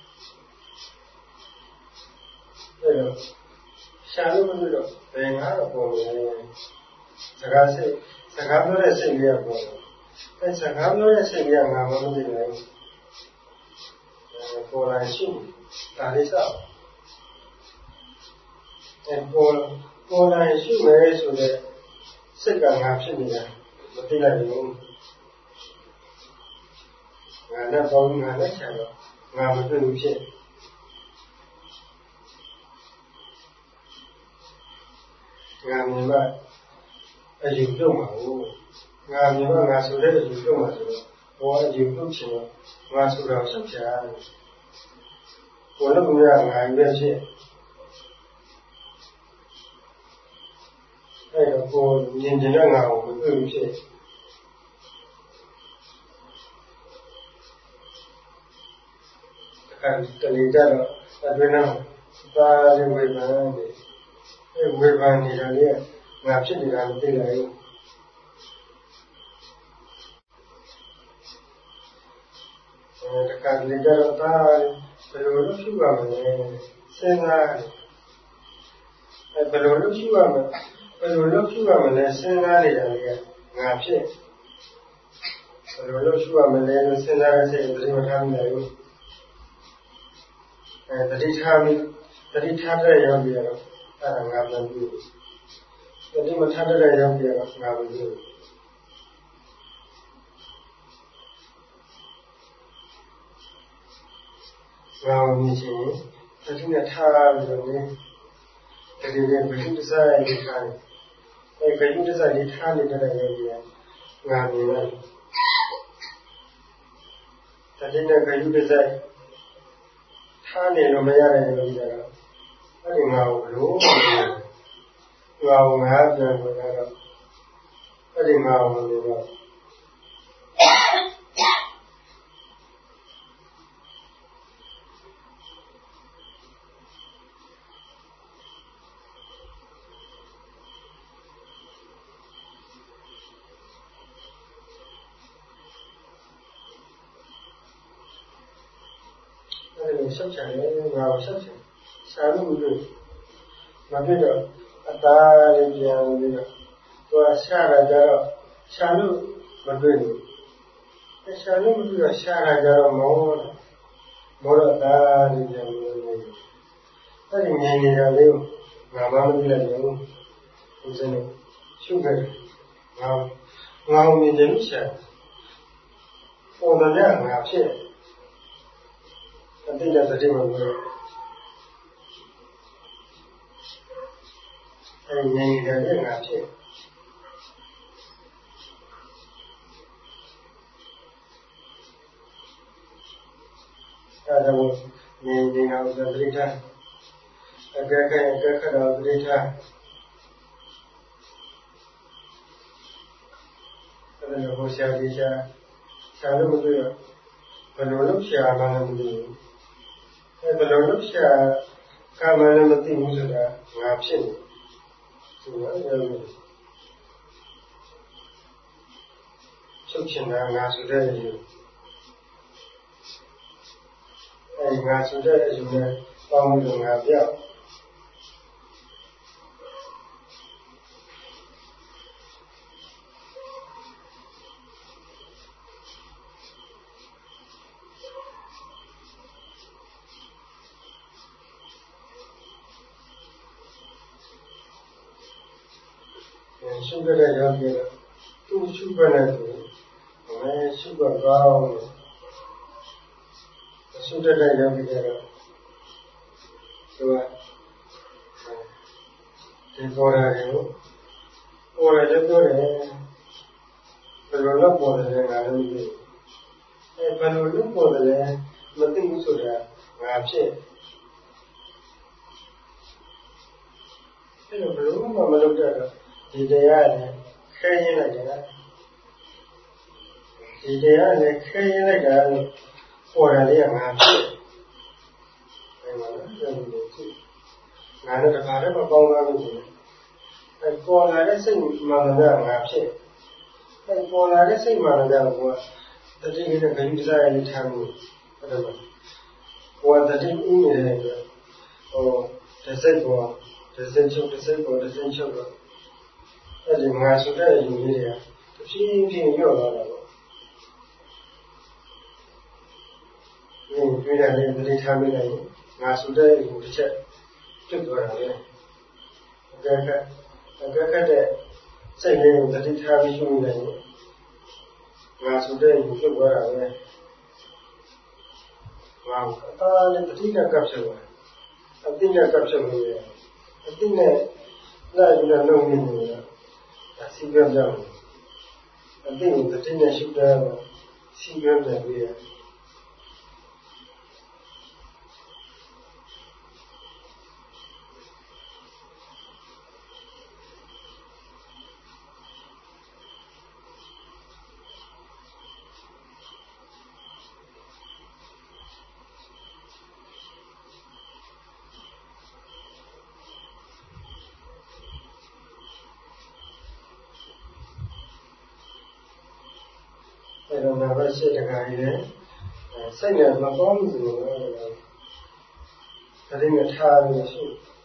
这个下路这个北岸的方面，这个是这个多的生意多，但这个多的生意慢慢的来，过来性打得上，过来性来说的，这个俺是你的，我对了用。那包俺那钱了，俺们这东西，俺明白，有种嘛俺明白俺说的有种嘛是，我有种钱了，俺说的什么钱？我那不是俺原先，我年轻人俺我们这东西。တလေကြတော့အတွင်းထဲမှာသာလေးဝေဖန်နေအဲဝေဖန်နေတာလေငါဖြစ်နေတာမသိလိုက်ဘူး the Catholic but look you are saying that but look you are saying that Napsy. But look you are Malay, saying that I say the dream of having the and the detail young year, and I have done you. The dream of having a young year, now with you. Now, meeting, taking a time with me, that you will decide the time. If you decide the time that I am here, now you know. That you decide, time in Romania, I think now, low, now have done whatever. I think now, something, now something. Salu, Madrid, a diary, to a Sarah, Salu, Madrid. A Salu, a Sarah, more diary, I think I live, Mamma, isn't it? Sugar. Now, in the mission, for the young, I've said. I think that's a different word. And maybe they're doing that too. That was maybe now the later. A good of later. I don't know who shall be shall. Shall we do it? But no look shall man do. The Lord shall come and let the things that are absent. Suction and answer you. And answer as you found in our bill. Sugar that you have two sugar, sugar brown, sugar that you have so or a little, but you're not more than I don't do. If I don't look more than nothing should have said. Hello, Mamma looked at her. Did they add carrying like that? Did they add carrying like that? Or are they a man? I don't know. I don't know about it. I call a sing Mother, I've said. I call a sing Mother, the thing is a very desired time. What the thing in or the simple, the essential. As in my society in India, the same thing you're not about. We have been determined, my society in the chat, took around. I got that saying that it has been made. My society took around. Wow, I think I captured. I think I captured. I think that you don't know me. I see them down. I think the thing I should have seen them that way. I don't know what I said. စိတ်နဲ့မပေါင်းဘူးလို့ပြောတယ်ဒါလေးနဲ့ထားပြီးရှိ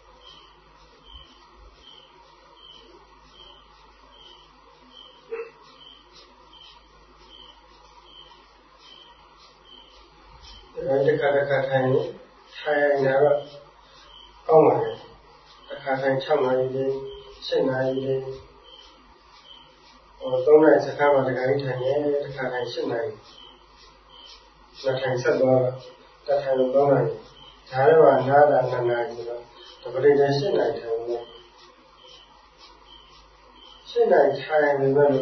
တခါထိုင်နေတာကကောင်းပါတယ်တခါထိုင်6နာရီလေး7နာရီလေး3နာရီစကားမှတခါကြီးထိုင်နေတခါထိုင်7နာရီနှစ်ထိုင်ဆက်သွားတထိုင်3နာရီဒါတော့နားတာ2နာရီဆိုတော့တပရိသေ7နာရီထိုင်နေ7နာရီထိုင်နေတော့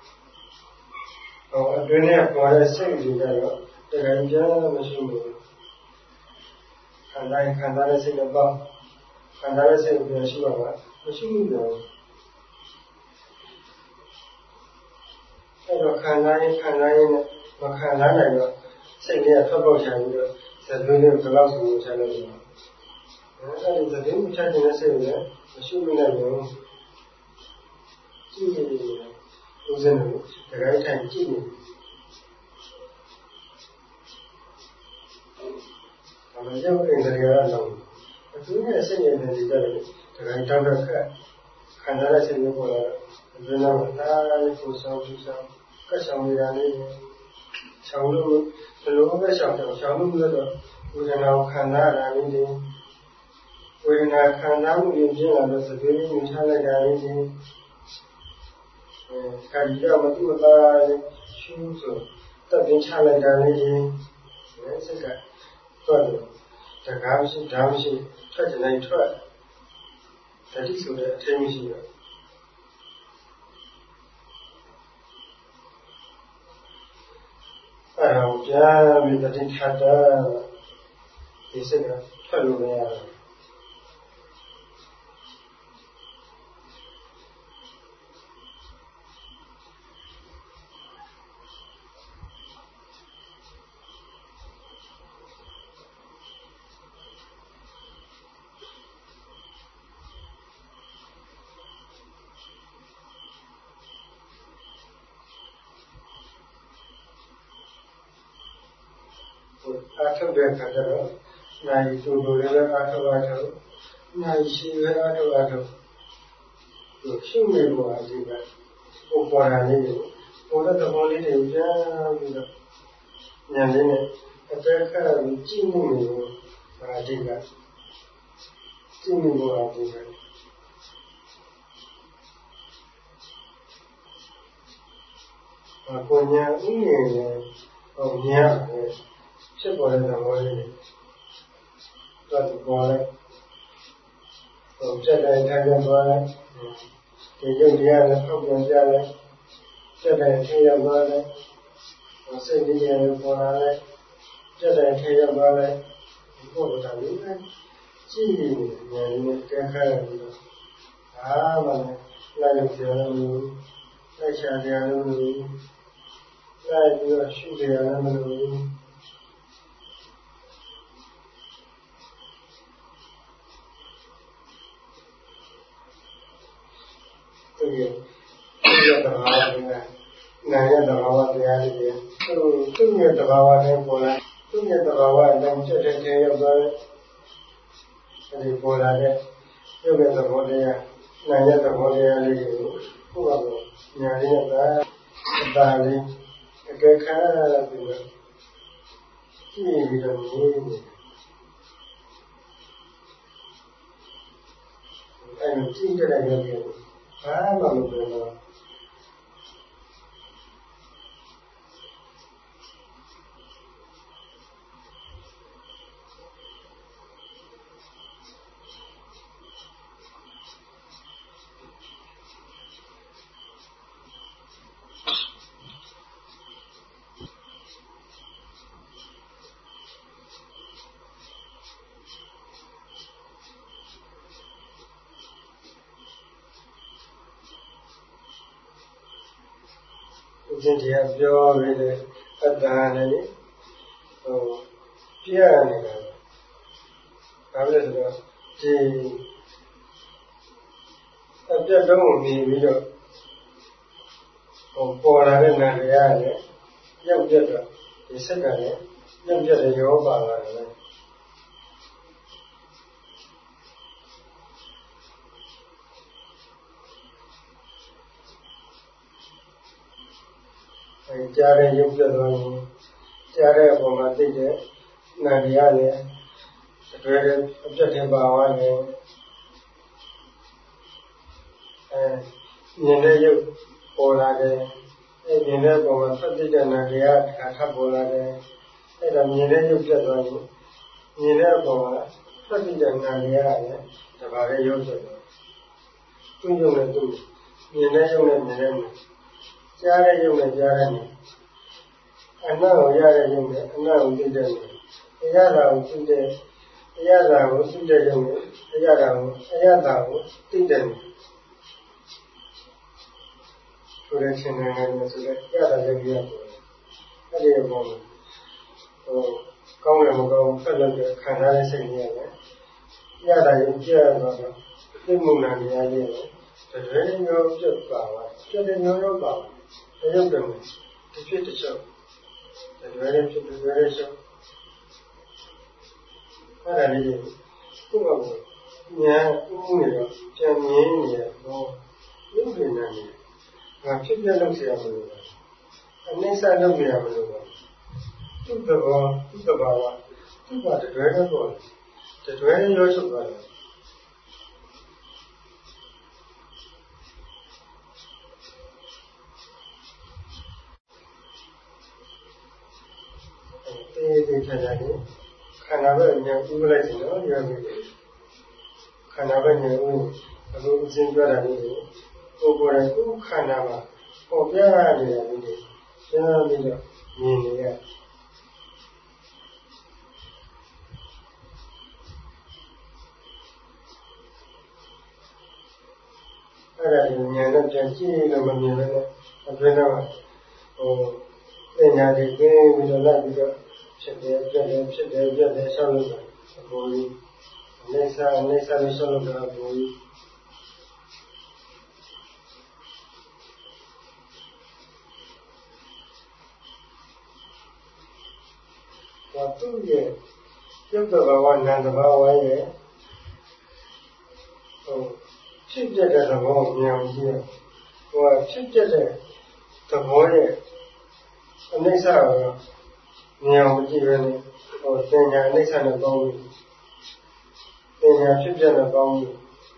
အတွင်းနဲ့ပေါ်တဲ့စိတ်တွေကတော့တကယ်ကြားမရှိဘူးခန္ဓာရဲ့စိတ်နဲ့ပေါ့ခန္ဓာရဲ့စိတ်ကိုရှိပါမှာမရှိဘူးတော့အဲ့တော့ခန္ဓာရဲ့နဲ့မခံစားနိုင်တော့စိတ်လေးကထွက်ပေါက်ချပြီးတော့ဇသွေးလေးကိုလောက်ဆိုချလို့ရတယ်အဲ့ဒီဇသွေးကိုချတဲ့စိတ်နဲ့မရှိဘူးနဲ့ရောကြည့်နေတယ်ဦးဇင်းတို့တကယ်ထိုင်ကြည့်နေအမှန်ကြောင့်အင်္ဂလိပ်ကတော့အထူးနဲ့စိတ်ရည်တွေကြတယ်တကယ်တောက်တဲ့ခန္ဓာရဲ့စိတ်မျိုးပေါ်လာဘယ်တော့ဒါလေးကိုဆောင်းကတ်ဆောင်ရတာလေးဆောင်းလို့ဘယ်လိုပဲဆောင်းလို့တော့ဝေဒနာခန္ဓာရာလေးတွေဝေဒနာခန္ဓာမှုရင်းကျလာတော့သတိနဲ့မြင်ထားလိုက်တာလေးတွေခါကြီးတော့မတူတာရှုဆိုတက်ပင်ချလိုက်တာလေးတွေစိတ်ကတော့တကားမရှိဓာမရှိထွက်တဲ့နိုင်ထွက်တတိဆိုတဲ့အထင်းမရှိတော့အဲ့တော့ကြားပြီးတတိထတာဒီစိတ်ကထွက်လို့မရဘူးအားထုတ်တဲ့အခါကျတော့နိုင်တူတူလေးပဲအားထုတ်နိုင်ရှိပဲအားထုတ်ရှုနေလို့အဒီကပုံပေါ်လာနေတယ်ပေါ်တဲ့သဘောလေးတွေကြားပြီးတော့ဉာဏ်လေးနဲ့အသက်ခါပြီးကြည့်နေလို့အဒီကကြည့်နေလို့အဒီကကိုညာဥယျာဉ်နဲ့ညာဖြစ်ပေါ်တဲ့သဘောလေးတော့ပေါ်လိုက်ချက်တိုင်းထိုင်ပြန်သွားလိုက်ဒီရုပ်တရားနဲ့ထုတ်ပြန်ကြလိုက်ချက်တိုင်းထိုင်ရသွားလိုက်စိတ်ကြီးနဲ့ပေါ်လာလိုက်ချက်တိုင်းထိုင်ရသွားလိုက်ဒီပေါ်တာလေးပဲကြည့်နေတယ်နဲ့ကြက်ခါရပြီးတော့အားမနဲ့လိုက်လို့ပြောလို့လိုက်ချတယ်လို့လိုက်ပြီးတော့ရှုတယ်လို့ဒီတဘာဝတွေနိုင်တဲ့တဘာဝတရားတွေသူ့ရဲ့တဘာဝနဲ့ပေါ်လာသူ့ရဲ့တဘာဝအတိုင်းချက်တဲ့ရောက်သွားတဲ့အဲဒီပေါ်လာတဲ့ရုပ်ရဲ့သဘောတရားနိုင်တဲ့သဘောတရားလေးကိုကိုယ့်ဘာလို့ညာရည်နဲ့အတားလေးအကဲခါပြီးတော့ကြည့်ပြီးတော့နေအဲဒီကြည့်တဲ့ရုပ်ရဲ့ဘာမှမပြောတော့ဒီတရားပြောရတဲ့အတ္တနဲ့ပြရနေတာဒါပဲဆိုတော့ဒီအပြတ်တော့မြင်ပြီးတော့ပေါ်လာတဲ့နာတရားနဲ့ရောက်ပြတော့ဒီစက်ကလည်းရုပ်ပြတဲ့ရောပါလာတယ်ကြားတဲ့ရုပ်ပြသွားရင်ကြားတဲ့အပေါ်မှာသိတဲ့နာရီရလည်းအတွဲအပြတ်ထင်ပါသွားတယ်မြင်တဲ့ရုပ်ပေါ်လာတယ်မြင်တဲ့ပုံမှာသတိတဲ့နာရီရတစ်ခါထပ်ပေါ်လာတယ်အဲ့ဒါမြင်တဲ့ရုပ်ပြသွားရင်မြင်တဲ့အပေါ်မှာသတိတဲ့နာရီရလည်းတပါးရဲ့ရုပ်ပြသွားသူ့ရုပ်နဲ့သူ့မြင်တဲ့ရုပ်နဲ့မြင်တဲ့ကြားတဲ့ရုပ်နဲ့ကြားတဲ့အနတ်ကိုရတဲ့ရုပ်နဲ့အနတ်ကိုသိတဲ့အရသာကိုသိတဲ့အရသာကိုသိတဲ့ရုပ်နဲ့အရသာကိုသိတဲ့ဆိုတဲ့ခြင်းနဲ့ဆိုတဲ့ရတာရုပ်ရအဲ့ဒီအပေါ်မှာကောင်းတယ်မကောင်းဆက်လက်ခံထားတဲ့စိတ်ကြီးရတယ်ရတာရုပ်ကြရတော့သိမှုနာတရားကြီးတယ်တကယ်မျိုးပြတ်ပါပါပြတ်တဲ့မျိုးရောပါရုပ်တယ်တစ်ဖြစ်တစ်ချက်တကယ်ဖြစ်တကယ်ချက်အဲ့ဒါလေးကိုယ့်ဘာညာဥမှုရတော့ကြံမြင်နေတော့ရုပ်တွေနဲ့ငါဖြစ်ပြလို့ဆရာမလို့အနိစ္စလုပ်နေရမလို့သူ့သဘောသူ့သဘာဝသူ့ဘာတကယ်တော့တကယ်ရောချုပ်သွားတယ်ဒီခန္ဓာကိုခန္ဓာပဲဉာဏ်ဥပလိုက်တယ်နော်ဉာဏ်ပဲခန္ဓာပဲဉာဏ်ဥအခုအစဉ်ပြောတာလေးကိုကိုယ်တိုင်ကိုယ်ခန္ဓာမှာပေါ်ပြနေတာလေးတွေရှင်းပြီးတော့မြင်နေရအဲ့ဒါကိုဉာဏ်နဲ့ပြန်ကြည့်လို့မမြင်လည်းအတွင်းတော့ပညာတွေကျင်းပြီးတော့လိုက်ပြီးတော့ဖြစ်တယ်ပြတ်တယ်ဖြစ်တယ်ပြတ်တယ်ဆောက်လို့တာအပေါ်ကြီးအနေစာလို့ဆောက်လို့တာအပေါ်ကြီးဘာသူ့ရဲ့ရုပ်တဘာဝနာမ်တဘာဝရဲ့ဖြစ်ပြတဲ့သဘောကိုမြင်အောင်ကြည့်ရဖြစ်ပြတဲ့သဘောရဲ့အနေစာကိုမြင်အောင်ကြည့်ပဲနဲ့သင်ညာအိဋ္ဌာနဲ့ပေါင်းပြီးသင်ညာဖြစ်ပြနဲ့ပေါင်းပြီး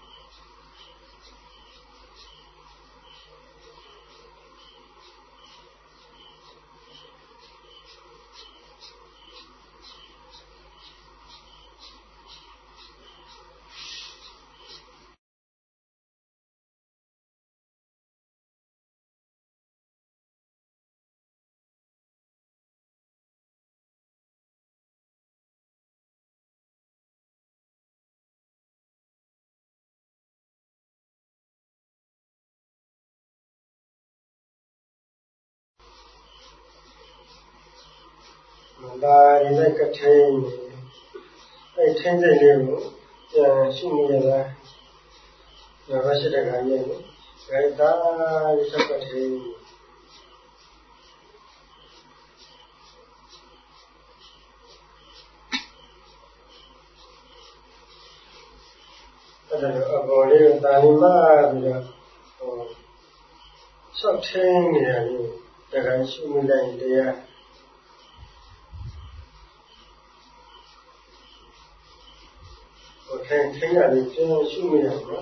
ဒါရတဲ့ကထိန်အဲ့ထင်းစိတ်လေးကိုရှိနေရတာဒါပဲရှိတဲ့ခါကြီးလေဒါရတဲ့ကထိန်အဲ့ဒါတော့အပေါ်လေးကိုတာလီမပြီးတော့ဆောက်ထင်းနေရတယ်ဒါကရှိနေလိုက်တရားထင်းရတယ်ကျင်းရှုမိရမှာ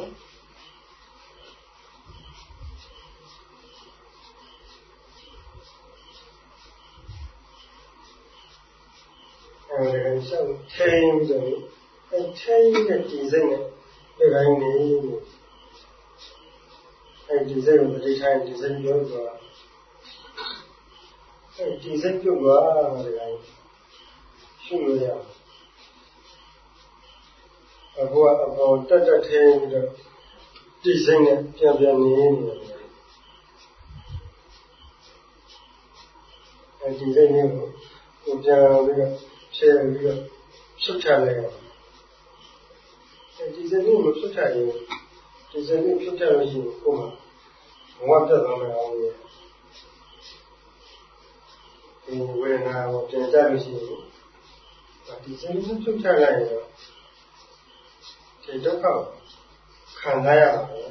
အဲဒီဆောက်ထင်းဆိုအဲထင်းရဲ့ဒီစိတ်နဲ့ဒီတိုင်းနေအဲဒီစိတ်ကိုပဋိဌာန်းဒီစိတ်ပြောသွားအဲဒီစိတ်ပြောသွားဒီတိုင်းရှုလို့ရအပေါ်တက်ထင်းပြီးတော့ဒီစိတ်နဲ့ပြန်နေနေတယ်အဲဒီစိတ်နဲ့ကိုပြန်ပြီးတော့ဖြည့်ပြီးတော့ဆွတ်ထလိုက်အောင်ဒီစိတ်ကိုဆွတ်ထရင်ဒီစိတ်ကိုဆွတ်ထလို့ရှိရင်ကိုယ်မှာဘဝပြတ်သွားမယ်အောင်ဒီဝေဒနာကိုပြန်ကြလို့ရှိရင်ဒီစိတ်နဲ့ဖြုတ်ချလိုက်ရင်ဒီဒုက္ခခံစားရပါတယ်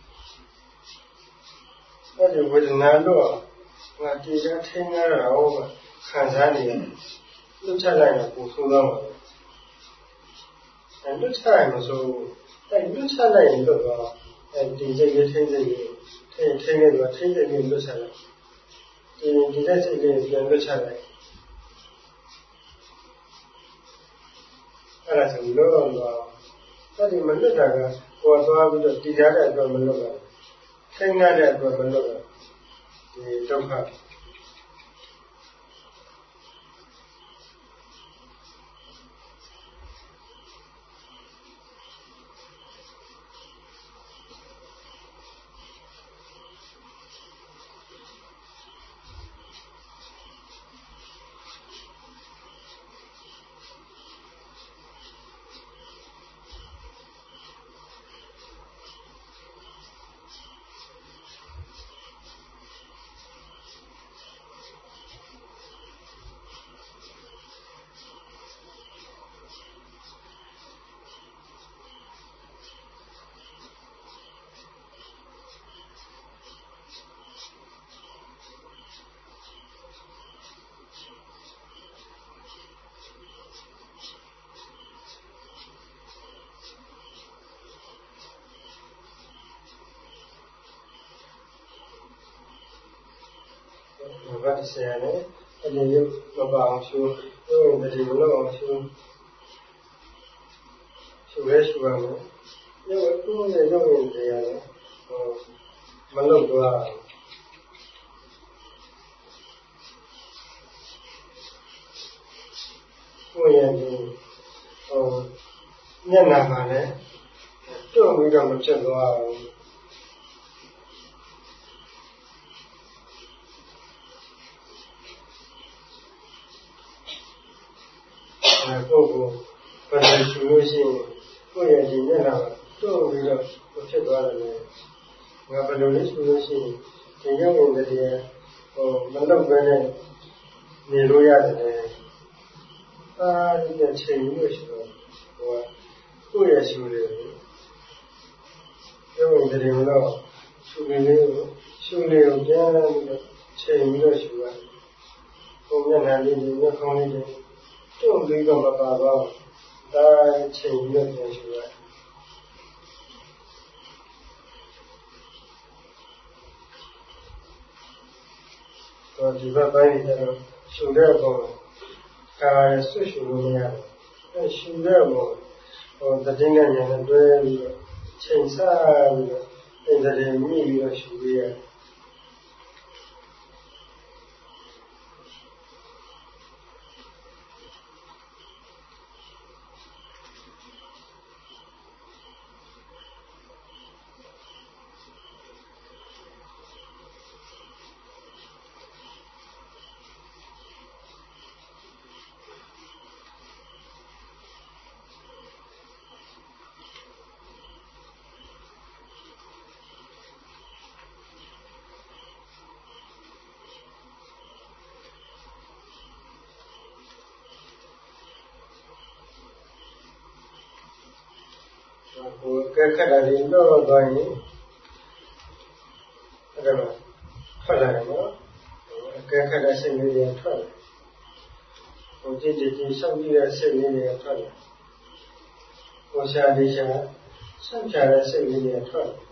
အဲ့ဒီဝေဒနာတော့ငါတည်တဲ့ထင်းရတာဟောခံစားနေတယ်ဖြုတ်ချလိုက်ရင်ကိုဆိုးတော့အဲ့ဖြုတ်ချရင်မဆိုးအဲ့ဖြုတ်ချလိုက်ရင်တော့အဲ့ဒီစိတ်ရဲ့ထင်းစိတ်ရဲ့ထင်းနေတော့ထင်းစိတ်ကိုဖြုတ်ချလိုက်ဒီတဲ့စိတ်လေးပြန်ဖြုတ်ချလိုက်အဲ့ဒါဆိုလို့တော့အဲ့ဒီမလွတ်တာကပေါ်သွားပြီးတော့တည်ရတဲ့အတွက်မလွတ်ဘူးထိန်းရတဲ့အတွက်မလွတ်ဘူးဒီဒုက္ခဘာတည်းရတယ်အဲ့ဒီရုပ်မပါအောင်ရှုရုပ်ဒီမလို့အောင်ရှုရဲရှုရမယ်ရုပ်ကိုယ်ရဲ့ရုပ်ရည်ရတယ်မလို့တော့ကိုယ်ရဲ့ဒီမျက်နှာမှာလည်းတွန့်ပြီးတော့မဖြစ်သွားဘူးပုဂ္ဂိုလ်ဘယ်လိုရှိလို့ရှိရင်ကိုယ့်ရဲ့ဒီမျက်နှာတို့ပြီးတော့ဖြစ်သွားတယ်လေငါဘယ်လိုလဲရှိလို့ရှိရင်ဒီရုပ်ဝင်တဲ့မလောက်ပဲနဲ့နေလို့ရတယ်လေဒီချိန်လို့ရှိတော့ကိုယ့်ရဲ့ရှိတယ်ရုပ်ဝင်တဲ့မလို့ရှိနေလေးကိုကြားပြီးတော့ချိန်ပြီးတော့ရှိရတယ်ကိုယ်မျက်နှာလေးမျက်ခေါင်းလေးတို့ပြီးတော့မပါတော့ဒါချိန်ပြီးတော့ပြန်ရှုရတယ်တော့ဒီဘက်ပိုင်းကျတော့ရှုတဲ့ပုံကာရဆွရှုလို့မရတယ်အဲရှုတဲ့ပုံတတိယဉာဏ်နဲ့တွဲပြီးတော့ချိန်စားပြီးတော့အင်္ဂလိပ်မိပြီးတော့ရှုရရတယ်ကိုယ်ကခက်တာလေးတော့သွားရင်အဲ့ဒါထွက်လာတယ်နော်ကခက်တဲ့စိတ်လေးတွေထွက်လာဟိုကြည့်ရှောက်ကြည့်တဲ့စိတ်လေးတွေထွက်လာကိုရှာလေးရှာဆက်ချတဲ့စိတ်လေးတွေထွက်လာ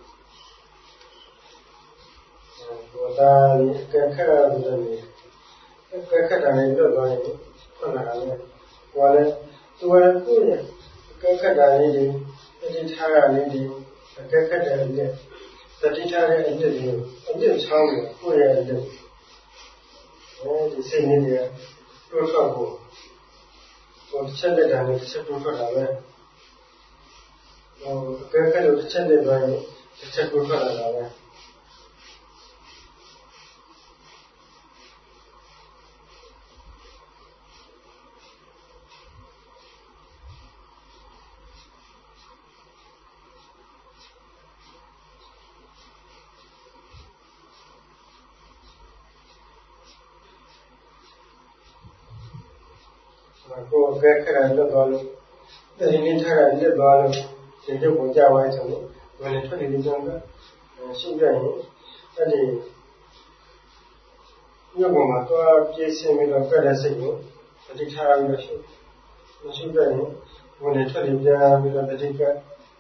ဟိုဒါကခက်ရတယ်လေကခက်တာလေးတော့သွားရင်ထွက်လာတယ်ဟိုလည်းသူကကိုယ့်ရဲ့ကခက်တာလေးတွေတတိထားရလေးဒီအကက်ခက်တဲ့အစ်တတိထားတဲ့အစ်တွေအစ်ချောင်းကိုယ့်ရဲ့အစ်ဒီစိတ်နဲ့တိုးထွက်ဖို့ဟိုချက်လက်တာနဲ့ချက်တိုးထွက်တာပဲဟိုအကက်ခက်လို့ချက်လက်သွားရင်ချက်တိုးထွက်လာတာပဲ Cô ghé cái này nó vào luôn. Tại vì nên thay là nó vào luôn. Thì cái bộ gia ngoài xong rồi. Và nên thoát đi trong đó. Xin ra nhé. Tại vì nếu mà tôi chia sẻ với nó cái là gì nữa. Thì thay là nó xin. Nó xin ra nhé. Và nên thoát đi ra với nó thì cái.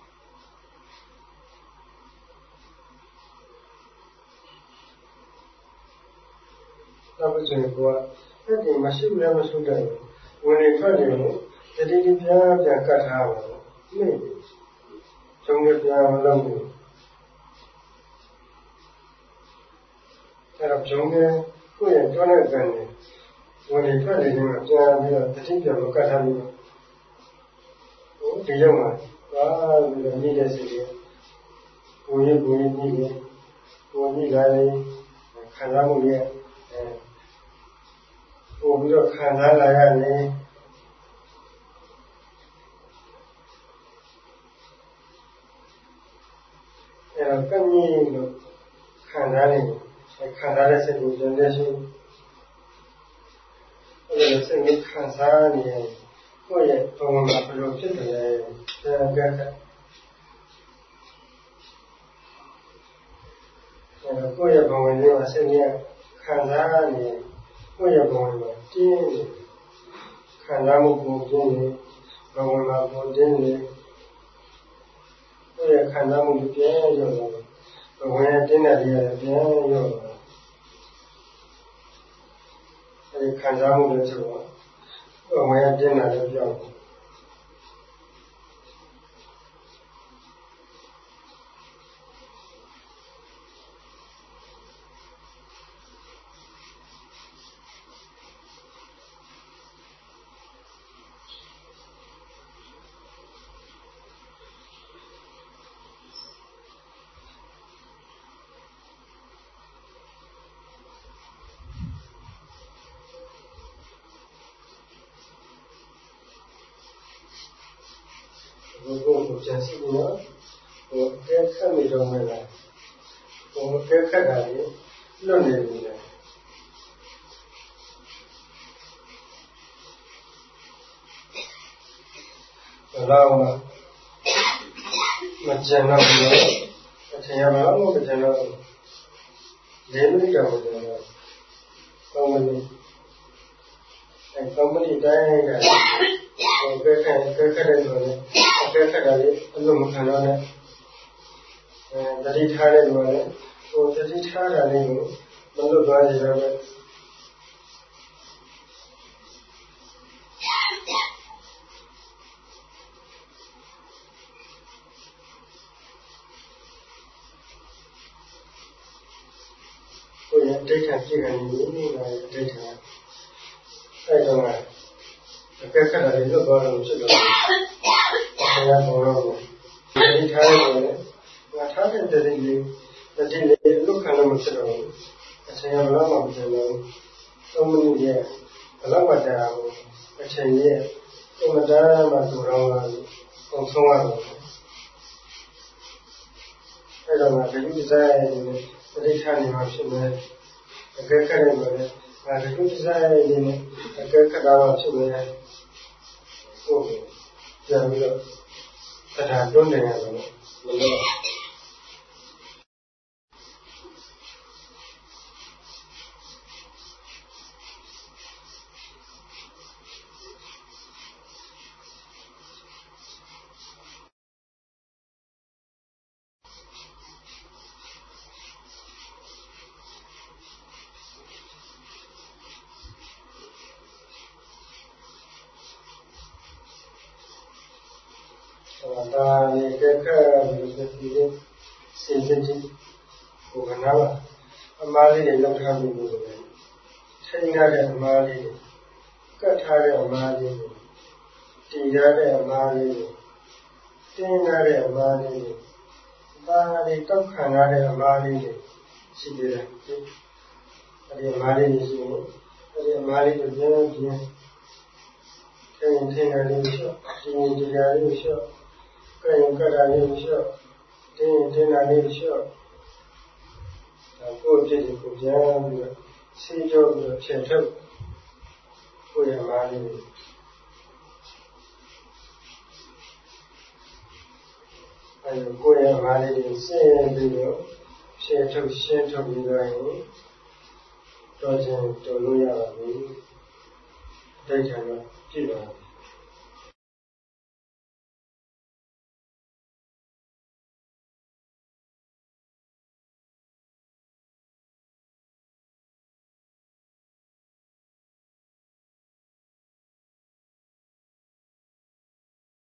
Ta bây giờ qua. Cái gì mà xin ra mà xin ra. Và nên thoát đi nữa. Thì bia cắt hao. नहीं चंगे प्यार मतलब नहीं अब चंगे कोई तो नहीं करने वो नहीं तो लेकिन प्यार भी तभी प्यार को कटा नहीं वो दिया मैं वाह नहीं जैसे कि वो नहीं लाए खाना मुझे वो भी तो खाना लाया नहीं cái gì khả năng sẽ đủ cho nên chứ bây giờ sẽ nghĩ khả năng này có thể còn mà phải làm chết rồi cái có thể bằng người mà sẽ nghĩ khả năng này có thể bằng người mà tin khả năng một cuộc tin này bằng người mà một tin này cái khả năng một cái rồi rồi cái này thì rồi cái khả năng một cái rồi rồi cái này thì rồi वो जैसे भी हो वो कैसा मिलो मिला वो कैसा डाले लो ले मिला लाओ ना मच्छरना भी अच्छा यहाँ लाओ वो मच्छरना ले मिल क्या हो जाएगा कंपनी टाइम है cái डाले अलग मखाना है दरी ठाड़े वाले तो दरी ठाड़ डाले हो मतलब बाहर जावे कोई डेटा की नहीं है डेटा ऐसा है कैसा डाले तो बाहर उसे या बोलो नहीं ठाड़े वाले ना ठाड़े दरी लोग खाना मत चलो अच्छा यहाँ बड़ा मत चलो तो मुझे ये अलग बात है वो अच्छा ये तो मैं जाना मत हो रहा हूँ तो सोवा हूँ ऐसा मैं कहीं जाए दरी ठाड़े में से मैं अगर करें बोले मैं कहीं जाए अगर करा से मैं तो जब तथा ढूंढने वालों मतलब ये देखा मुझे सेंसिटिव वो बनावा हमारे लिए लम्हा भी बोल रहे ठंडा रे हमारे कठा रे हमारे टीरा रे हमारे तेना रे हमारे बाहरी कब खाना रे हमारे सीधे रखते अरे हमारे लिए अरे हमारे तो bien कहीं रे विषय कहीं टीरा रे विषय कहीं करा रे विषय तेना रे विषय को जेडी को जान सी जो छेठ को हमारे ကိုယ့်ရဲ့အမားလေးတွေဆင်းပြီးတော့ရှင်းထုတ်ပြီးတော့တော်ချင်းတော်လို့ရပါဘူးဒိဋ္ဌာန်ကပြည့်ပါ